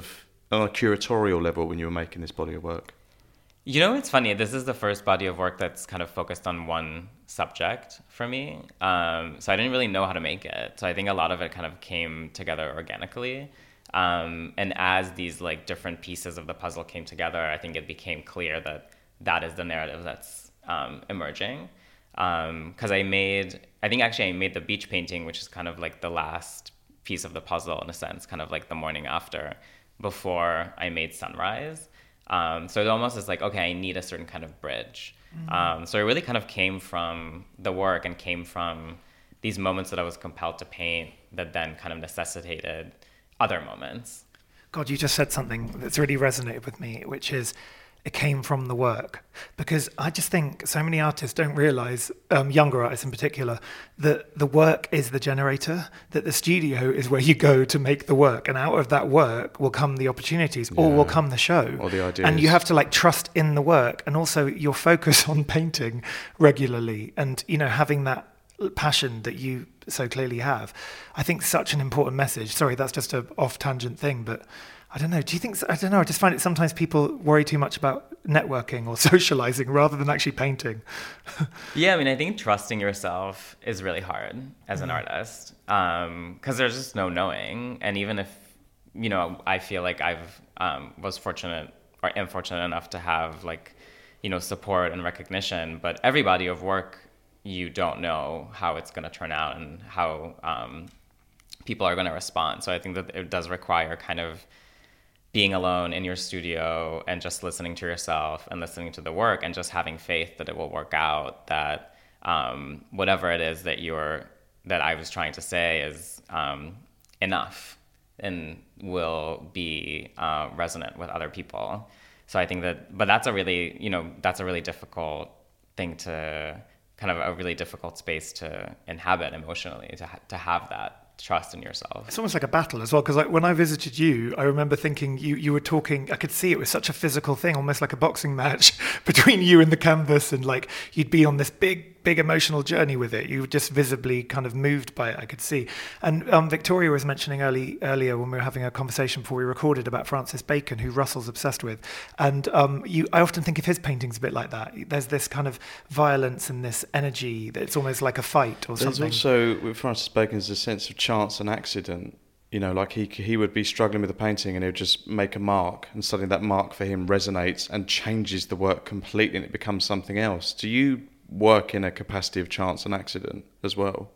on a curatorial level when you were making this body of work? You know, it's funny. This is the first body of work that's kind of focused on one subject for me. Um, so I didn't really know how to make it. So I think a lot of it kind of came together organically. Um, and as these like different pieces of the puzzle came together, I think it became clear that that is the narrative that's um, emerging. Because um, I made, I think actually I made the beach painting, which is kind of like the last piece of the puzzle in a sense, kind of like the morning after, before I made Sunrise. Um, so it almost is like, okay, I need a certain kind of bridge. Mm-hmm. Um, so it really kind of came from the work and came from these moments that I was compelled to paint that then kind of necessitated other moments. God, you just said something that's really resonated with me, which is it came from the work. Because I just think so many artists don't realize, um, younger artists in particular, that the work is the generator, that the studio is where you go to make the work. And out of that work will come the opportunities, yeah. or will come the show. Or the ideas. And you have to like trust in the work and also your focus on painting regularly and, you know, having that passion that you so clearly have. I think such an important message. Sorry, that's just a off tangent thing, but I don't know. Do you think, I don't know, I just find it sometimes people worry too much about networking or socializing rather than actually painting. Yeah, I mean, I think trusting yourself is really hard as an mm. artist um, because there's just no knowing. And even if, you know, I feel like I've um, was fortunate or am fortunate enough to have like, you know, support and recognition, but every body of work, you don't know how it's going to turn out and how um, people are going to respond. So I think that it does require kind of being alone in your studio and just listening to yourself and listening to the work and just having faith that it will work out, that um, whatever it is that you're, that I was trying to say is um, enough and will be uh, resonant with other people. So I think that, but that's a really, you know, that's a really difficult thing to, kind of a really difficult space to inhabit emotionally, to ha- to have that trust in yourself. It's almost like a battle as well, because like when I visited you, I remember thinking you you were talking, I could see it was such a physical thing, almost like a boxing match between you and the canvas, and like you'd be on this big big emotional journey with it. You were just visibly kind of moved by it, I could see. And um, Victoria was mentioning early earlier when we were having a conversation before we recorded about Francis Bacon, who Russell's obsessed with. And um, you, I often think of his paintings a bit like that. There's this kind of violence and this energy that it's almost like a fight or There's something. There's also, with Francis Bacon, there's a sense of chance and accident. You know, like he he would be struggling with a painting and he would just make a mark, and suddenly that mark for him resonates and changes the work completely, and it becomes something else. Do you work in a capacity of chance and accident as well?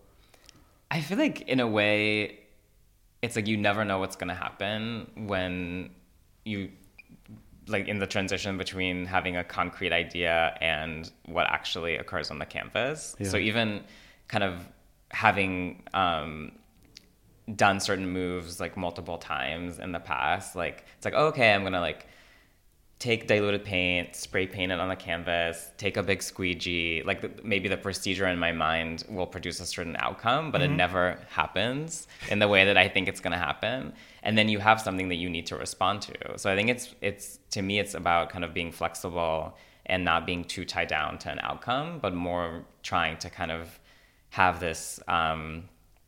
I feel like in a way, it's like you never know what's going to happen when you, like in the transition between having a concrete idea and what actually occurs on the canvas. Yeah. So even kind of having um, done certain moves like multiple times in the past, like it's like, oh, okay, I'm going to like take diluted paint, spray paint it on the canvas, take a big squeegee. Like the, maybe the procedure in my mind will produce a certain outcome, but mm-hmm. it never happens in the way that I think it's going to happen. And then you have something that you need to respond to. So I think it's it's to me it's about kind of being flexible and not being too tied down to an outcome, but more trying to kind of have this um,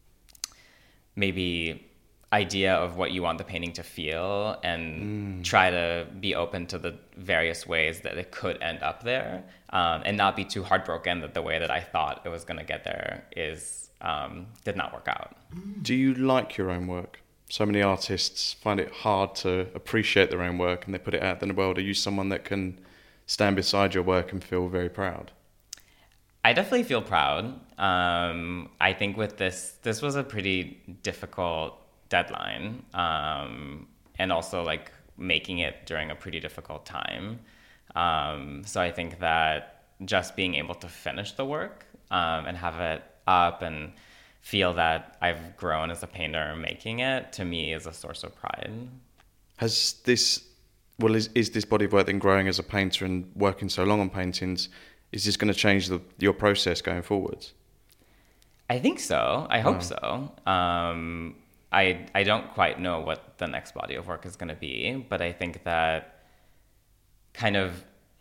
maybe idea of what you want the painting to feel and mm. try to be open to the various ways that it could end up there, um, and not be too heartbroken that the way that I thought it was going to get there is um, did not work out. Do you like your own work? So many artists find it hard to appreciate their own work and they put it out in the world. Are you someone that can stand beside your work and feel very proud? I definitely feel proud. Um, I think with this, this was a pretty difficult deadline, um, and also like making it during a pretty difficult time. Um, so I think that just being able to finish the work um, and have it up and feel that I've grown as a painter making it, to me is a source of pride. Has this, well, is, is this body of work then growing as a painter and working so long on paintings, is this going to change the, your process going forwards? I think so. I hope Oh. so. Um, I I don't quite know what the next body of work is going to be, but I think that kind of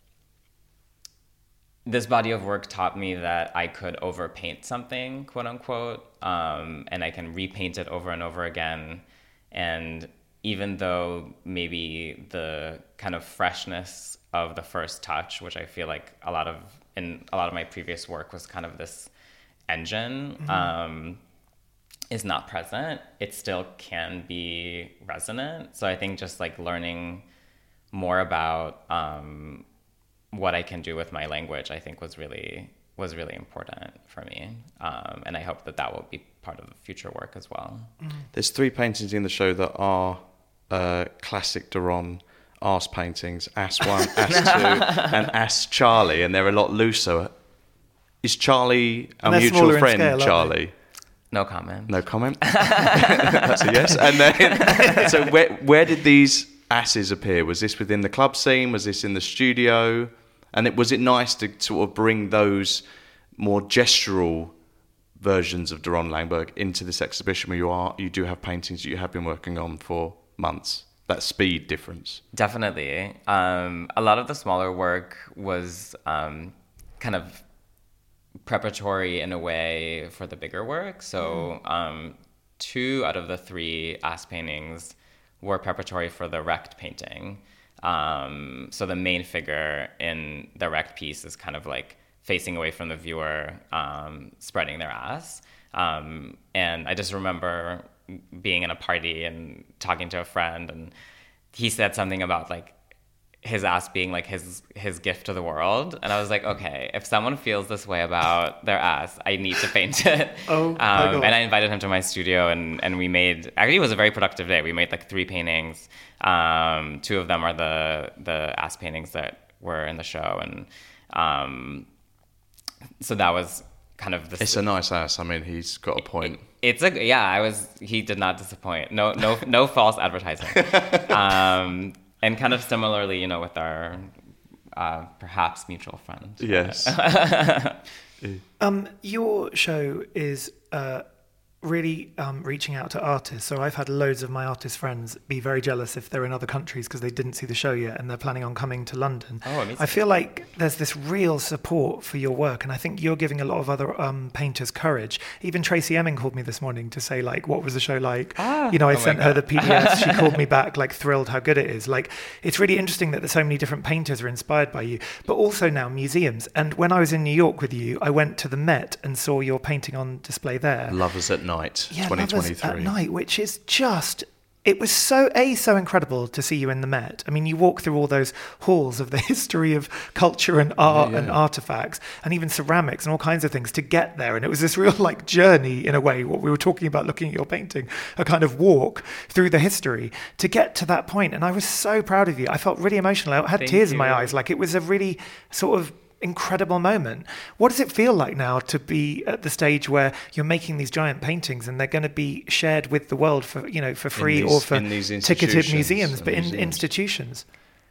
this body of work taught me that I could overpaint something, quote unquote, um, and I can repaint it over and over again. And even though maybe the kind of freshness of the first touch, which I feel like a lot of in a lot of my previous work was kind of this engine, mm-hmm. um, is not present, it still can be resonant. So I think just like learning more about um, what I can do with my language, I think was really was really important for me. Um, and I hope that that will be part of the future work as well. Mm-hmm. There's three paintings in the show that are uh, classic Doron Ass paintings, Ass one, Ass two, and Ass Charlie, and they're a lot looser. Is Charlie a mutual friend, scale, Charlie? No comment. No comment? That's a yes. And then, so where, where did these asses appear? Was this within the club scene? Was this in the studio? And it, was it nice to sort of bring those more gestural versions of Doron Langberg into this exhibition where you are you do have paintings that you have been working on for months? That speed difference. Definitely. Um, a lot of the smaller work was um, kind of preparatory in a way for the bigger work. So um, two out of the three ass paintings were preparatory for the Rect painting. Um, so the main figure in the Rect piece is kind of like facing away from the viewer, um, spreading their ass. Um, and I just remember being in a party and talking to a friend, and he said something about like his ass being like his his gift to the world. And I was like, okay, if someone feels this way about their ass, I need to paint it. Oh, um, my God. And I invited him to my studio, and, and we made, actually it was a very productive day. We made like three paintings. Um, two of them are the, the ass paintings that were in the show. And um, so that was kind of the... It's a nice ass. I mean, he's got a point. It's a, yeah, I was, he did not disappoint. No, no, no false advertising. Um, And kind of similarly, you know, with our uh, perhaps mutual friend. Yes. um, your show is uh, really um, reaching out to artists. So I've had loads of my artist friends be very jealous if they're in other countries because they didn't see the show yet and they're planning on coming to London. Oh, amazing. I feel like there's this real support for your work, and I think you're giving a lot of other um, painters courage. Even Tracy Emming called me this morning to say, like, what was the show like? Ah, you know, I oh sent her the P D F. She called me back, like, thrilled how good it is. Like, it's really interesting that there's so many different painters are inspired by you, but also now museums. And when I was in New York with you, I went to the Met and saw your painting on display there. Lovers at Night, yeah, twenty twenty-three. Lovers at Night, which is just... It was so, A, so incredible to see you in the Met. I mean, you walk through all those halls of the history of culture and art yeah, yeah. and artifacts and even ceramics and all kinds of things to get there. And it was this real, like, journey, in a way, what we were talking about looking at your painting, a kind of walk through the history to get to that point. And I was so proud of you. I felt really emotional. I had Thank tears you. in my eyes. Like, it was a really sort of incredible moment. What does it feel like now to be at the stage where you're making these giant paintings and they're going to be shared with the world for, you know, for free these- or for in these ticketed institutions museums, and but in museums. institutions?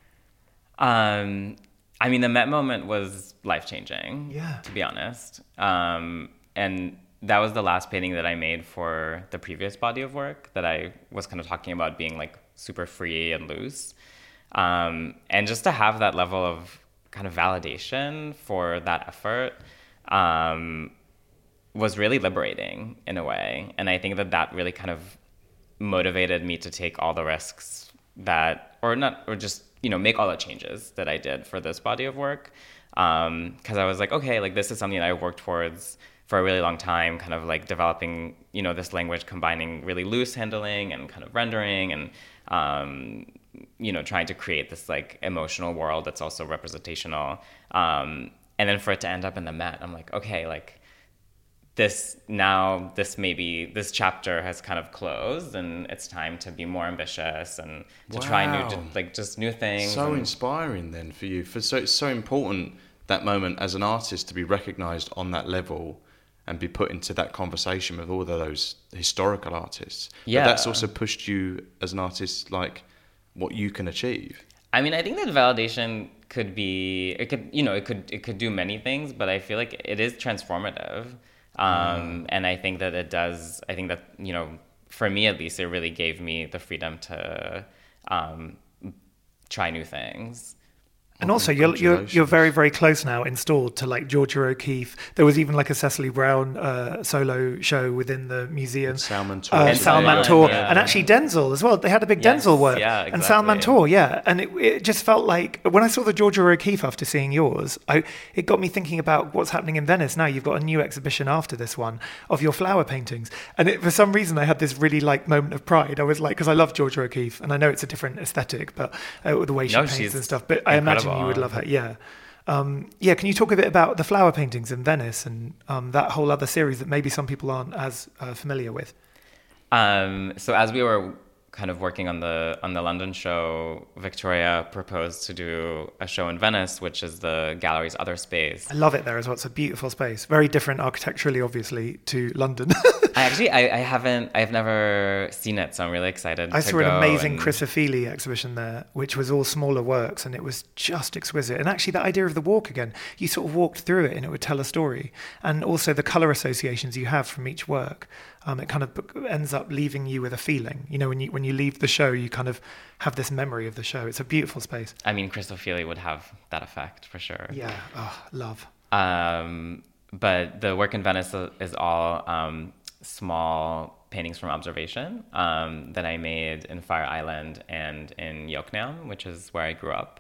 Um, I mean, the Met moment was life-changing, Yeah. to be honest. Um, and that was the last painting that I made for the previous body of work that I was kind of talking about being like super free and loose. Um, and just to have that level of kind of validation for that effort um, was really liberating in a way. And I think that that really kind of motivated me to take all the risks that, or not, or just, you know, make all the changes that I did for this body of work. Um, 'cause I was like, okay, like this is something that I worked towards for a really long time, kind of like developing, you know, this language, combining really loose handling and kind of rendering and, um, you know, trying to create this like emotional world that's also representational. Um, and then for it to end up in the Met, I'm like, okay, like this now, this maybe, this chapter has kind of closed and it's time to be more ambitious and to try new, Wow. like just new things. So and, inspiring then for you. For so it's so important that moment as an artist to be recognised on that level and be put into that conversation with all of those historical artists. Yeah. But that's also pushed you as an artist, like what you can achieve. I mean, I think that validation could be, it could, you know, it could, it could do many things, but I feel like it is transformative. Um, mm. And I think that it does, I think that, you know, for me at least, it really gave me the freedom to um, try new things. And also, you're, you're you're very, very close now, installed to like Georgia O'Keeffe. There was even like a Cecily Brown uh, solo show within the museum. Sal Mantor. Uh, Sal Mantor. Yeah. And actually Denzel as well. They had a big Yes, Denzel work. yeah, And Sal exactly. Mantor, yeah. And it, it just felt like, when I saw the Georgia O'Keeffe after seeing yours, I, it got me thinking about what's happening in Venice now. You've got a new exhibition after this one of your flower paintings. And it, for some reason, I had this really like moment of pride. I was like, because I love Georgia O'Keeffe, and I know it's a different aesthetic, but uh, the way she No, paints she's and stuff. But I imagine you incredible. would love her. Yeah. Um, yeah, can you talk a bit about the flower paintings in Venice and um, that whole other series that maybe some people aren't as uh, familiar with? Um, so as we were kind of working on the on the London show, Victoria proposed to do a show in Venice, which is the gallery's other space. I love it there as well. It's a beautiful space. Very different architecturally, obviously, to London. I actually, I, I haven't, I've never seen it, so I'm really excited I to saw an go amazing and- Chris Ofili exhibition there, which was all smaller works, and it was just exquisite. And actually, that idea of the walk again, you sort of walked through it and it would tell a story. And also the colour associations you have from each work, um, it kind of ends up leaving you with a feeling. You know, when you when you leave the show, you kind of have this memory of the show. It's a beautiful space. I mean, Chris O'Feely would have that effect for sure. Yeah, oh, love. Um, but the work in Venice is all um, small paintings from observation um, that I made in Fire Island and in Yokneam, which is where I grew up.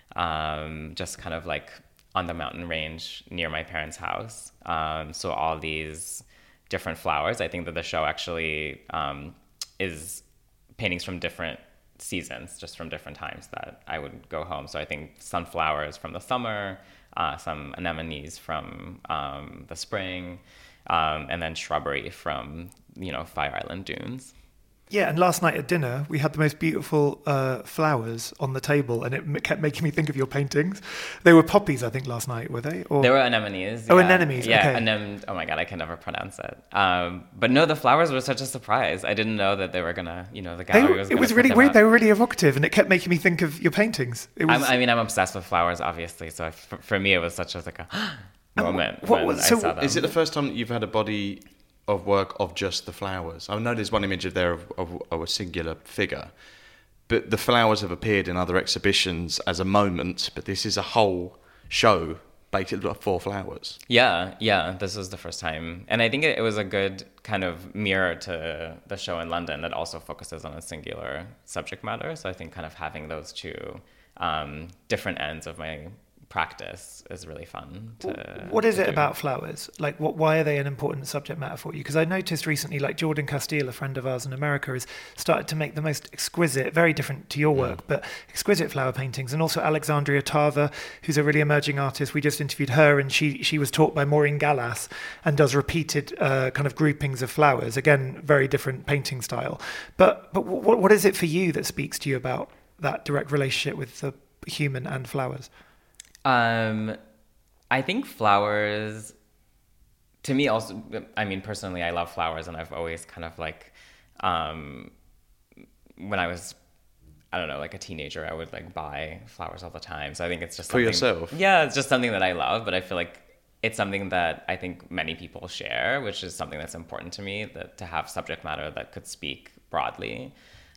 Um, just kind of like on the mountain range near my parents' house. Um, so all these different flowers. I think that the show actually um, is paintings from different seasons, just from different times that I would go home. So I think sunflowers from the summer, uh, some anemones from um, the spring, um, and then shrubbery from, you know, Fire Island dunes. Yeah, and last night at dinner, we had the most beautiful uh, flowers on the table, and it m- kept making me think of your paintings. They were poppies, I think, last night, were they? Or... They were anemones. Oh, yeah. anemones, Yeah, okay. anem- oh my God, I can never pronounce it. Um, but no, the flowers were such a surprise. I didn't know that they were gonna, you know, the They, gallery were- was it gonna was put really them weird. up. They were really evocative, and it kept making me think of your paintings. It was. I'm, I mean, I'm obsessed with flowers, obviously. So for, for me, it was such a, like a moment what when was- so I saw them. Is it the first time that you've had a body of work of just the flowers? I know there's one image of there of, of, of a singular figure, but the flowers have appeared in other exhibitions as a moment, but this is a whole show based on four flowers. Yeah, yeah, this was the first time. And I think it, it was a good kind of mirror to the show in London that also focuses on a singular subject matter. So I think kind of having those two um, different ends of my practice is really fun to What is to it do. about flowers? Like, what? Why are they an important subject matter for you? Because I noticed recently, like Jordan Castile, a friend of ours in America, has started to make the most exquisite, very different to your work, but exquisite flower paintings. And also Alexandria Tava, who's a really emerging artist. We just interviewed her, and she she was taught by Maureen Gallas and does repeated uh, kind of groupings of flowers. Again, very different painting style. But but what what is it for you that speaks to you about that direct relationship with the human and flowers? Um, I think flowers, to me also, I mean, personally, I love flowers, and I've always kind of like, um, when I was, I don't know, like a teenager, I would like buy flowers all the time. So I think it's just For something, yourself? Yeah, it's just something that I love, but I feel like it's something that I think many people share, which is something that's important to me, that to have subject matter that could speak broadly.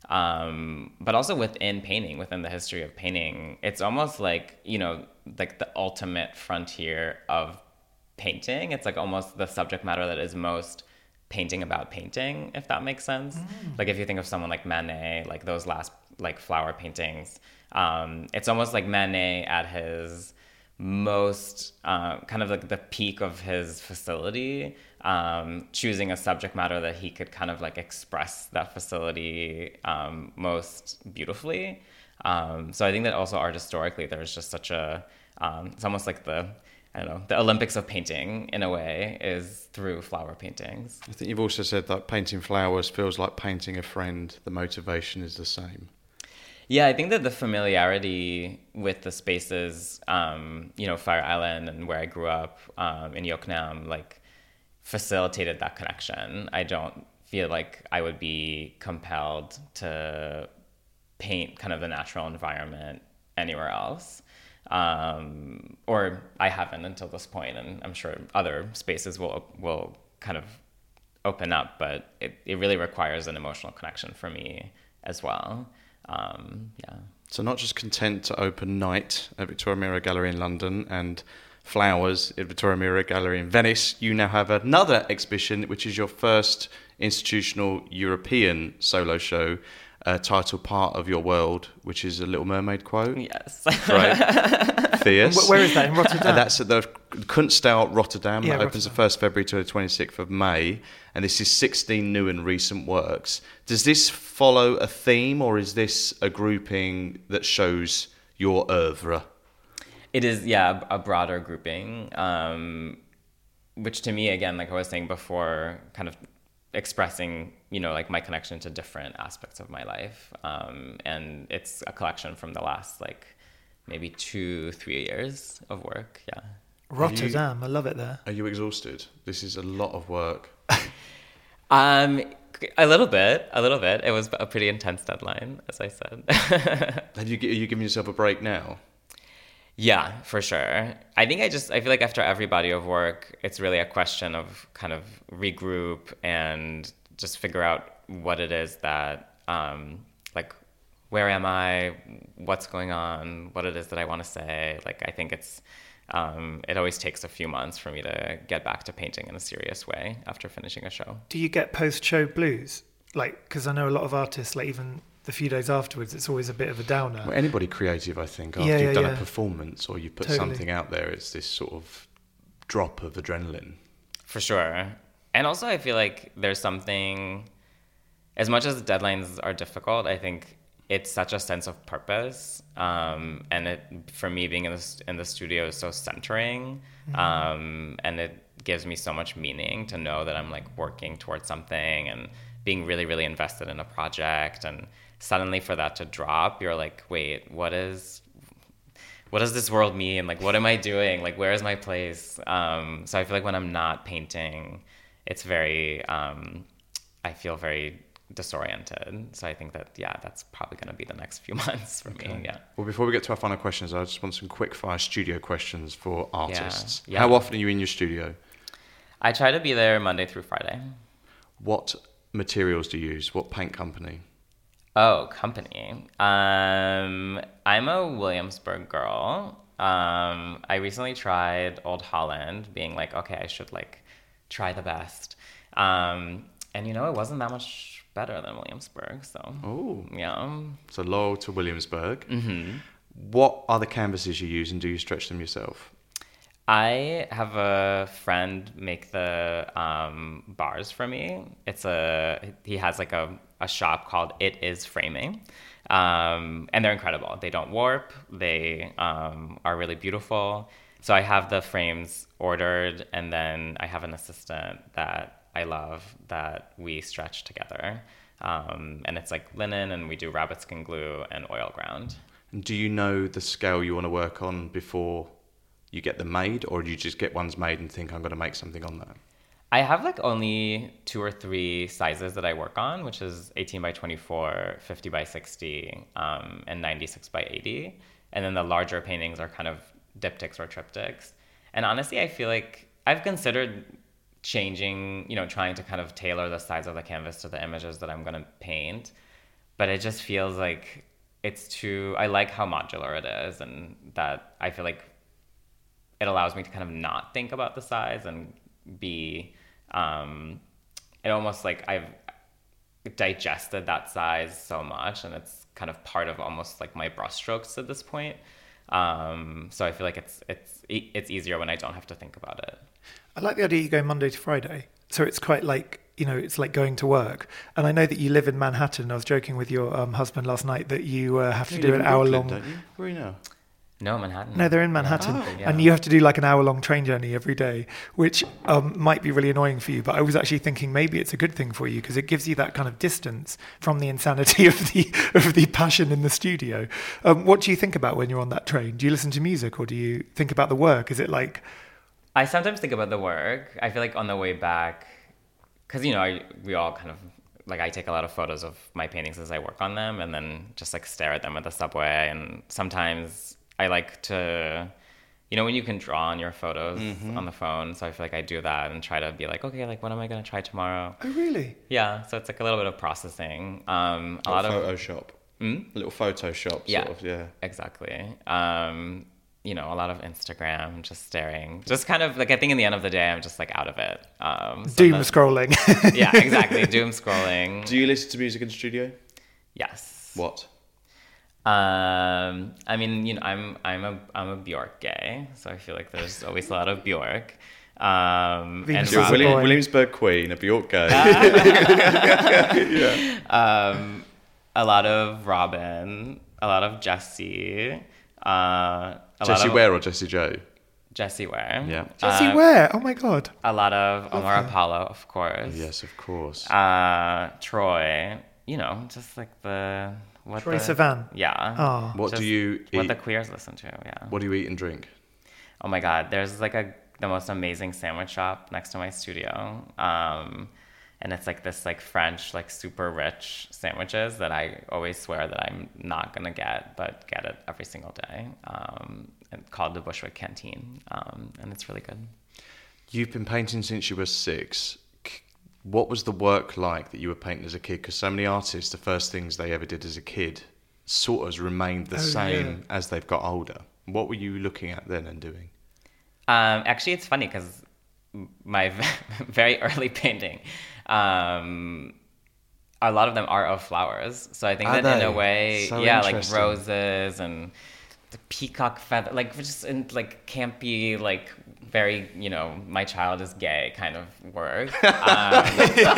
Um, but also within painting, within the history of painting, it's almost like, you know, like the ultimate frontier of painting. It's like almost the subject matter that is most painting about painting, if that makes sense. Mm. Like if you think of someone like Manet, like those last like flower paintings, um, it's almost like Manet at his most uh, kind of like the peak of his facility, um, choosing a subject matter that he could kind of like express that facility um, most beautifully. Um, so I think that also art historically, there's just such a, um, it's almost like the, I don't know, the Olympics of painting in a way is through flower paintings. I think you've also said that painting flowers feels like painting a friend. The motivation is the same. Yeah, I think that the familiarity with the spaces, um, you know, Fire Island and where I grew up um, in Yokneam, like facilitated that connection. I don't feel like I would be compelled to paint kind of the natural environment anywhere else. Um, or I haven't until this point, and I'm sure other spaces will will kind of open up, but it, it really requires an emotional connection for me as well. Um, yeah. So not just content to open Night at Victoria Miro Gallery in London and Flowers at Victoria Miro Gallery in Venice, you now have another exhibition, which is your first institutional European solo show, uh, titled Part of Your World, which is a Little Mermaid quote. Yes. Right. Fierce. Where is that? In Rotterdam? And that's at the Kunsthal Rotterdam. Yeah, That opens the Rotterdam. first of February to the twenty-sixth of May. And this is sixteen new and recent works. Does this follow a theme, or is this a grouping that shows your oeuvre? It is, yeah, a broader grouping, um, which to me, again, like I was saying before, kind of expressing, you know, like my connection to different aspects of my life. Um, and it's a collection from the last, like, maybe two, three years of work, yeah. Rotterdam, I love it there. Are you exhausted? This is a lot of work. Um, a little bit, a little bit. It was a pretty intense deadline, as I said. Have you, are you giving yourself a break now? Yeah, for sure. I think I just, I feel like after every body of work, it's really a question of kind of regroup and just figure out what it is that, um, like, where am I, what's going on, what it is that I want to say. Like, I think it's, um, it always takes a few months for me to get back to painting in a serious way after finishing a show. Do you get post-show blues? Like, because I know a lot of artists, like even the few days afterwards, it's always a bit of a downer. Well, anybody creative, I think, after Yeah, you've yeah, done yeah. a performance or you've put Totally. something out there, it's this sort of drop of adrenaline. For sure. And also I feel like there's something, as much as deadlines are difficult, I think it's such a sense of purpose. Um, and it, for me, being in the, in the studio is so centering. Mm-hmm. Um, and it gives me so much meaning to know that I'm like working towards something and being really, really invested in a project. And suddenly for that to drop, you're like, wait, what is, what does this world mean? Like, what am I doing? Like, where is my place? Um, so I feel like when I'm not painting, it's very, um, I feel very disoriented. So I think that, yeah, that's probably going to be the next few months for Okay. me. Yeah. Well, before we get to our final questions, I just want some quick fire studio questions for artists. Yeah. How often are you in your studio? I try to be there Monday through Friday. What materials do you use? What paint company? Oh, company. Um, I'm a Williamsburg girl. Um, I recently tried Old Holland, being like, okay, I should like try the best. Um, and you know, it wasn't that much better than Williamsburg. So, Oh, yeah. so loyal to Williamsburg. Mm-hmm. What are the canvases you use, and do you stretch them yourself? I have a friend make the um, bars for me. It's a he has like a, a shop called It Is Framing, um, and they're incredible. They don't warp. They um, are really beautiful. So I have the frames ordered, and then I have an assistant that I love that we stretch together. Um, and it's like linen, and we do rabbit skin glue and oil ground. And do you know the scale you want to work on before you get them made, or do you just get ones made and think, I'm going to make something on that? I have like only two or three sizes that I work on, which is eighteen by twenty-four, fifty by sixty, um, and ninety-six by eighty. And then the larger paintings are kind of diptychs or triptychs. And honestly, I feel like I've considered changing, you know, trying to kind of tailor the size of the canvas to the images that I'm going to paint. But it just feels like it's too, I like how modular it is, and that I feel like it allows me to kind of not think about the size and be, um, it almost like I've digested that size so much, and it's kind of part of almost like my brushstrokes at this point. Um, so I feel like it's it's it's easier when I don't have to think about it. I like the idea you go Monday to Friday. So it's quite like, you know, it's like going to work. And I know that you live in Manhattan. I was joking with your um, husband last night that you uh, have to You do live an in hour Brooklyn, long. don't you? Where are you now? No, Manhattan. No, they're in Manhattan. Oh. Yeah. And you have to do like an hour long train journey every day, which um, might be really annoying for you. But I was actually thinking maybe it's a good thing for you because it gives you that kind of distance from the insanity of the of the passion in the studio. Um, what do you think about when you're on that train? Do you listen to music, or do you think about the work? Is it like... I sometimes think about the work. I feel like on the way back, because, you know, I, we all kind of, like, I take a lot of photos of my paintings as I work on them, and then just like stare at them at the subway. And sometimes I like to, you know, when you can draw on your photos Mm-hmm. on the phone. So I feel like I do that and try to be like, okay, like, what am I going to try tomorrow? Oh, really? Yeah. So it's like a little bit of processing. Um, a Or lot of Photoshop? Mm? A little Photoshop, Yeah, sort of, yeah. Exactly. Um, you know, a lot of Instagram, just staring. Just kind of, like, I think in the end of the day, I'm just, like, out of it. Um, so Doom then- scrolling. Yeah, exactly. Doom scrolling. Do you listen to music in the studio? Yes. What? Um, I mean, you know, I'm I'm a I'm a Bjork gay, so I feel like there's always a lot of Bjork. Um, Venus and is You're a a Robin- William, boy. Williamsburg Queen, a Bjork gay. yeah. um, a lot of Robin, a lot of Jessie, uh, a Jessie lot of Ware or Jessie J? Jessie Ware. Yeah. Jessie Uh, Ware. Oh my god. A lot of Omar Apollo, of course. Yes, of course. Uh, Troy. You know, just like the what Troye the, Sivan. Yeah. Oh. What do Just you What eat? the queers listen to. Yeah. What do you eat and drink? Oh my God, there's like a the most amazing sandwich shop next to my studio, um, and it's like this like French like super rich sandwiches that I always swear that I'm not gonna get, but get it every single day. Um, and called the Bushwick Canteen, um, and it's really good. You've been painting since you were six. K- What was the work like that you were painting as a kid? Because so many artists, the first things they ever did as a kid sort of remained the Oh, same yeah. as they've got older. What were you looking at then and doing? Um, actually, it's funny because my very early painting, um, a lot of them are of flowers. So I think Are that in they? a way, So yeah, like interesting. roses and the peacock feather, like just in like campy, like very, you know, my child is gay kind of work. Um,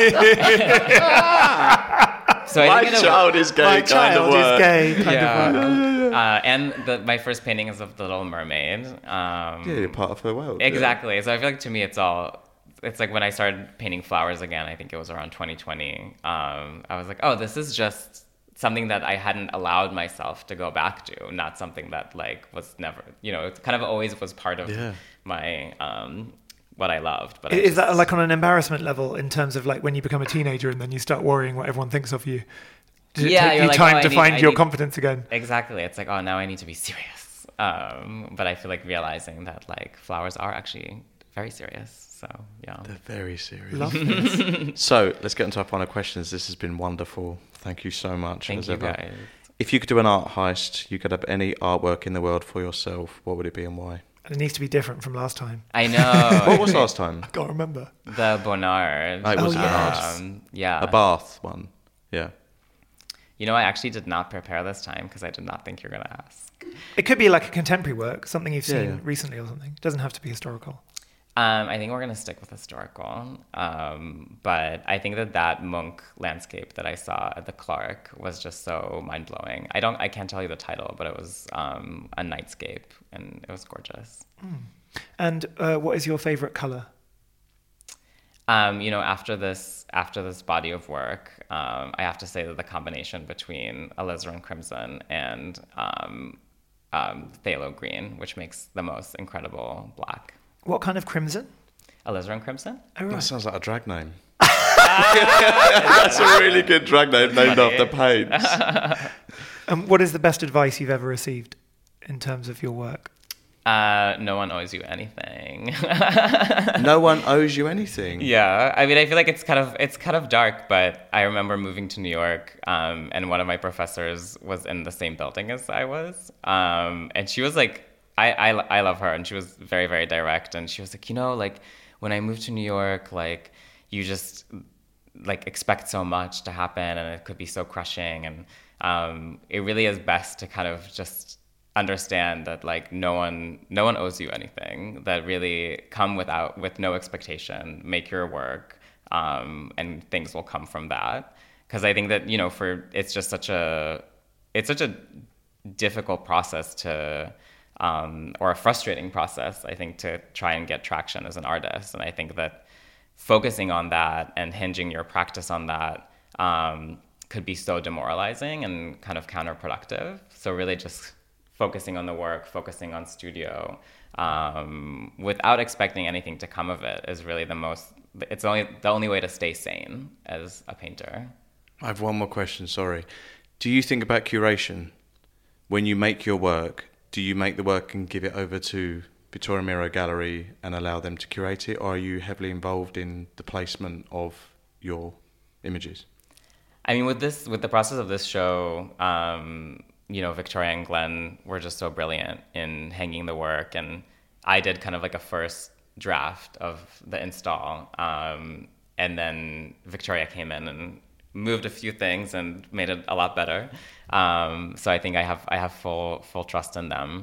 so I My think in a- child is gay My kind child of work. is gay. Kind yeah. of work. Uh, and the, my first painting is of the Little Mermaid. Um, Yeah, you're part of her world. yeah. Exactly. So I feel like to me, it's all. It's like when I started painting flowers again. I think it was around twenty twenty. Um, I was like, oh, this is just something that I hadn't allowed myself to go back to. Not something that like was never. You know, it kind of always was part of Yeah. my um, what I loved. But I Is that just- like on an embarrassment level in terms of like when you become a teenager and then you start worrying what everyone thinks of you? Did it Yeah, take you're you like, time oh, I to need- find I your need- confidence again? Exactly. It's like, oh, now I need to be serious. Um, but I feel like realizing that like flowers are actually very serious. So yeah. They're very serious. Love this. So let's get into our final questions. This has been wonderful. Thank you so much. Thank as you ever. guys. If you could do an art heist, you could have any artwork in the world for yourself, what would it be and why? And it needs to be different from last time. I know. What was last time? I can't remember. The Bonnard. Oh, it was Oh, yes. Um, yeah. A bath one. Yeah. You know, I actually did not prepare this time because I did not think you were going to ask. It could be like a contemporary work, something you've Yeah, seen yeah. recently or something. It doesn't have to be historical. Um, I think we're going to stick with historical. Um, but I think that that Munch landscape that I saw at the Clark was just so mind-blowing. I don't, I can't tell you the title, but it was um, a nightscape, and it was gorgeous. And uh, what is your favorite color? Um, you know, after this after this body of work, um, I have to say that the combination between alizarin crimson and um, um, phthalo green, which makes the most incredible black. What kind of crimson? Alizarin crimson? Oh, That right. sounds like a drag name. That's a really good drag name named Funny. after paints. And what is the best advice you've ever received in terms of your work? Uh, no one owes you anything. No one owes you anything. Yeah, I mean, I feel like it's kind of it's kind of dark, but I remember moving to New York, um, and one of my professors was in the same building as I was, um, and she was like, I, I I love her, and she was very very direct, and she was like, you know, like when I moved to New York, like you just like expect so much to happen, and it could be so crushing, and um, it really is best to kind of just understand that like no one no one owes you anything, that really come without with no expectation, make your work, um, and things will come from that. Because I think that, you know, for it's just such a it's such a difficult process to um, or a frustrating process, I think, to try and get traction as an artist. And I think that focusing on that and hinging your practice on that um, could be so demoralizing and kind of counterproductive. So really just focusing on the work, focusing on studio, um, without expecting anything to come of it is really the most, it's only the only way to stay sane as a painter. I have one more question, sorry. Do you think about curation? When you make your work, do you make the work and give it over to Vittorio Miro Gallery and allow them to curate it, or are you heavily involved in the placement of your images? I mean, with this, with the process of this show, um, you know, Victoria and Glenn were just so brilliant in hanging the work, and I did kind of like a first draft of the install, um, and then Victoria came in and moved a few things and made it a lot better. Um, so I think I have I have full full trust in them.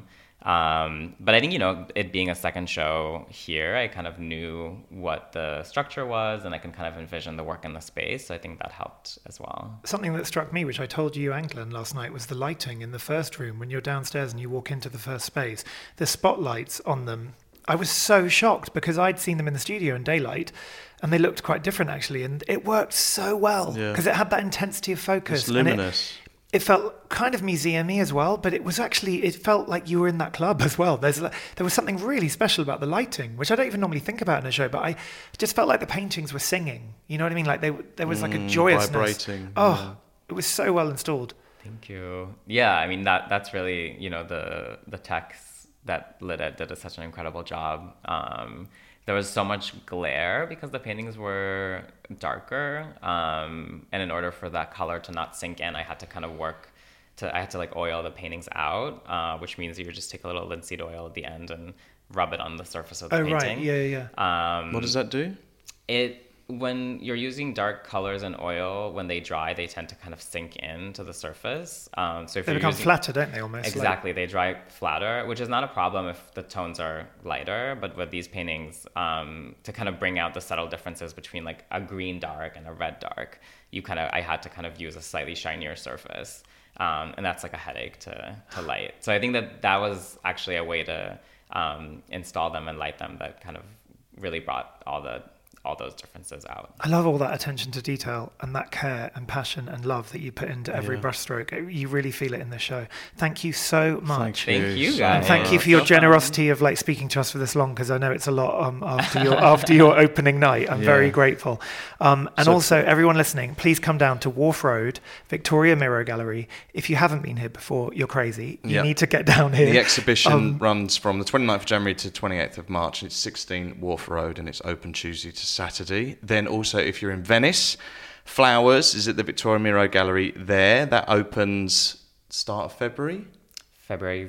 Um, but I think, you know, it being a second show here, I kind of knew what the structure was, and I can kind of envision the work in the space. So I think that helped as well. Something that struck me, which I told you and Glenn last night, was the lighting in the first room. When you're downstairs and you walk into the first space, the spotlights on them, I was so shocked because I'd seen them in the studio in daylight and they looked quite different actually. And it worked so well because yeah. it had that intensity of focus. It's luminous. It felt kind of museum-y as well, but it was actually, it felt like you were in that club as well. There's There was something really special about the lighting, which I don't even normally think about in a show, but I just felt like the paintings were singing. You know what I mean? Like they, there was like a Mm, joyousness. vibrating. Oh, yeah. it was so well installed. Thank you. Yeah, I mean, that that's really, you know, the the techs that lit it did such an incredible job. Um, there was so much glare because the paintings were darker. Um, and in order for that color to not sink in, I had to kind of work to, I had to like oil the paintings out, uh, which means you would just take a little linseed oil at the end and rub it on the surface of the Oh, painting. right. Yeah, yeah, yeah. Um, What does that do? It, when you're using dark colors in oil, when they dry, they tend to kind of sink into the surface. Um, so if They you're become using, flatter, don't they, almost? like- Exactly, they dry flatter, which is not a problem if the tones are lighter. But with these paintings, um, to kind of bring out the subtle differences between like a green dark and a red dark, you kind of I had to kind of use a slightly shinier surface, um, and that's like a headache to to light. So I think that that was actually a way to um, install them and light them that kind of really brought all the all those differences out. I love all that attention to detail and that care and passion and love that you put into every Yeah. brushstroke. You really feel it in the show. Thank you so much. Thank you, so guys. And thank you for your So fun. generosity of like speaking to us for this long, because I know it's a lot um, after your after your opening night. I'm Yeah. very grateful. Um, and So- also, everyone listening, please come down to Wharf Road, Victoria Miro Gallery. If you haven't been here before, you're crazy. You Yeah. need to get down here. The exhibition Um, runs from the twenty-ninth of January to twenty-eighth of March. It's sixteen Wharf Road and it's open Tuesday to Saturday. Then also, if you're in Venice, Flowers is at the Victoria Miro Gallery there. That opens start of February. February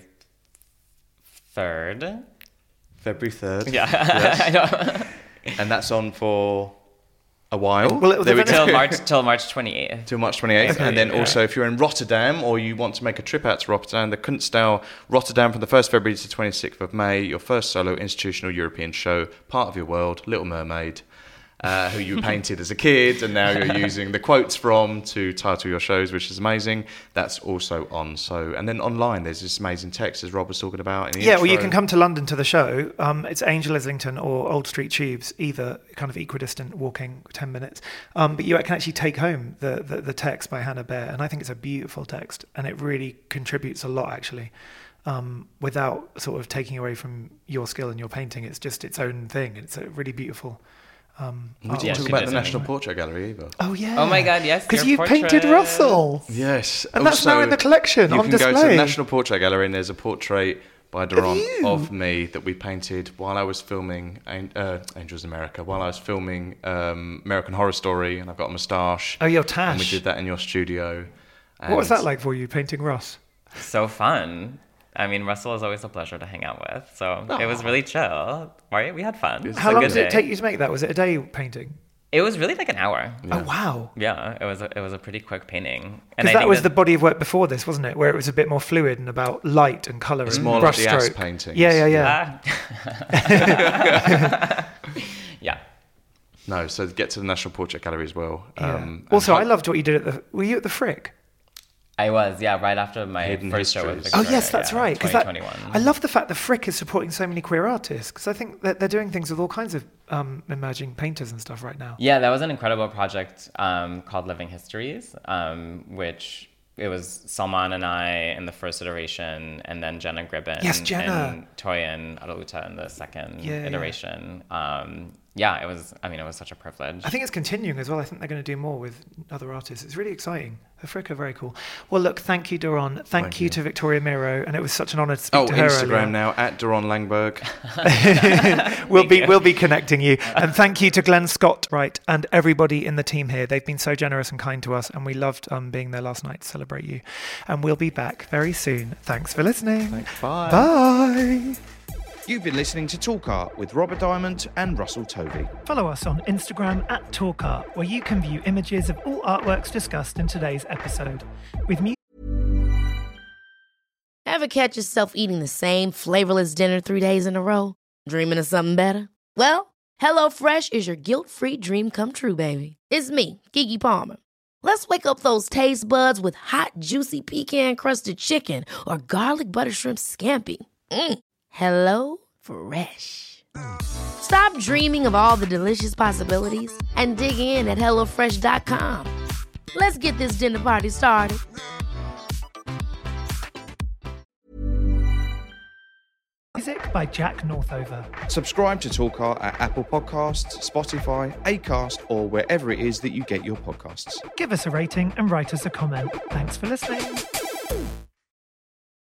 third. February third. Yeah, Yes. I know. And that's on for a while. Well, it- There we the- go. Till March, till March twenty-eighth. Till March twenty-eighth. Okay, and then yeah. also, if you're in Rotterdam or you want to make a trip out to Rotterdam, the Kunststijl Rotterdam from the first of February to twenty-sixth of May, your first solo institutional European show, part of your world, Little Mermaid, uh, who you painted as a kid, and now you're using the quotes from to title your shows, which is amazing. That's also on. So, and then online, there's this amazing text, as Rob was talking about. In the Yeah, well, you intro. can come to London to the show. Um, it's Angel Islington or Old Street Tubes, either kind of equidistant, walking ten minutes. Um, but you can actually take home the, the, the text by Hannah Bear, and I think it's a beautiful text, and it really contributes a lot, actually, um, without sort of taking away from your skill and your painting. It's just its own thing. It's a really beautiful. Um, We didn't Yeah, talk she about did the it National anyway. Portrait Gallery either. Oh yeah! Oh my God, yes, Because your you've painted portrait. Russell. Yes. And that's now in the collection, You on can go to the display. National Portrait Gallery and there's a portrait by Durant you? of me that we painted while I was filming An- uh, Angels in America, while I was filming um, American Horror Story, and I've got a moustache. Oh, your And we tash. did that in your studio. What was And that like for you, painting Ross? So fun. I mean, Russell is always a pleasure to hang out with. So it was really chill. Right? We had fun. It How a long good did it day. take you to make that? Was it a day painting? It was really like an hour. Oh wow! Yeah, it was a, it was a pretty quick painting. And Because I that think was the body of work before this, wasn't it? Where it was a bit more fluid and about light and colour It's and more like the ass brushstroke. paintings. Yeah, yeah, yeah. Ah. yeah. No, so get to the National Portrait Gallery as well. Yeah. Um, and Also, ho- I loved what you did at the. Were you at the Frick? I was, yeah, right after my Hidden first show with Histories. Oh Victoria. yes, that's yeah, right. Because twenty twenty-one. I love the fact the Frick is supporting so many queer artists. Because I think that they're doing things with all kinds of um, emerging painters and stuff right now. Yeah, that was an incredible project um, called Living Histories, um, which it was Salman and I in the first iteration, and then Jenna Gribben Yes, Jenna. and Toyin Arauta in the second Yeah, yeah. iteration. Um, yeah, it was, I mean, it was such a privilege. I think it's continuing as well. I think they're going to do more with other artists. It's really exciting. Africa, very cool. Well, look, thank you, Doron. Thank, thank you, you to Victoria Miro, and it was such an honour to speak oh, to her. Instagram earlier. now, at Doron Langberg. we'll be we'll be connecting you. And thank you to Glenn Scott, right, and everybody in the team here. They've been so generous and kind to us, and we loved um, being there last night to celebrate you. And we'll be back very soon. Thanks for listening. Thanks, bye. Bye. You've been listening to Talk Art with Robert Diamond and Russell Tovey. Follow us on Instagram at Talk Art, where you can view images of all artworks discussed in today's episode. With music. Ever catch yourself eating the same flavorless dinner three days in a row? Dreaming of something better? Well, HelloFresh is your guilt-free dream come true, baby. It's me, Keke Palmer. Let's wake up those taste buds with hot, juicy pecan-crusted chicken or garlic butter shrimp scampi. Mm. Hello Fresh. Stop dreaming of all the delicious possibilities and dig in at hello fresh dot com. Let's get this dinner party started. Music by Jack Northover. Subscribe to Talk Art at Apple Podcasts, Spotify, Acast, or wherever it is that you get your podcasts. Give us a rating and write us a comment. Thanks for listening.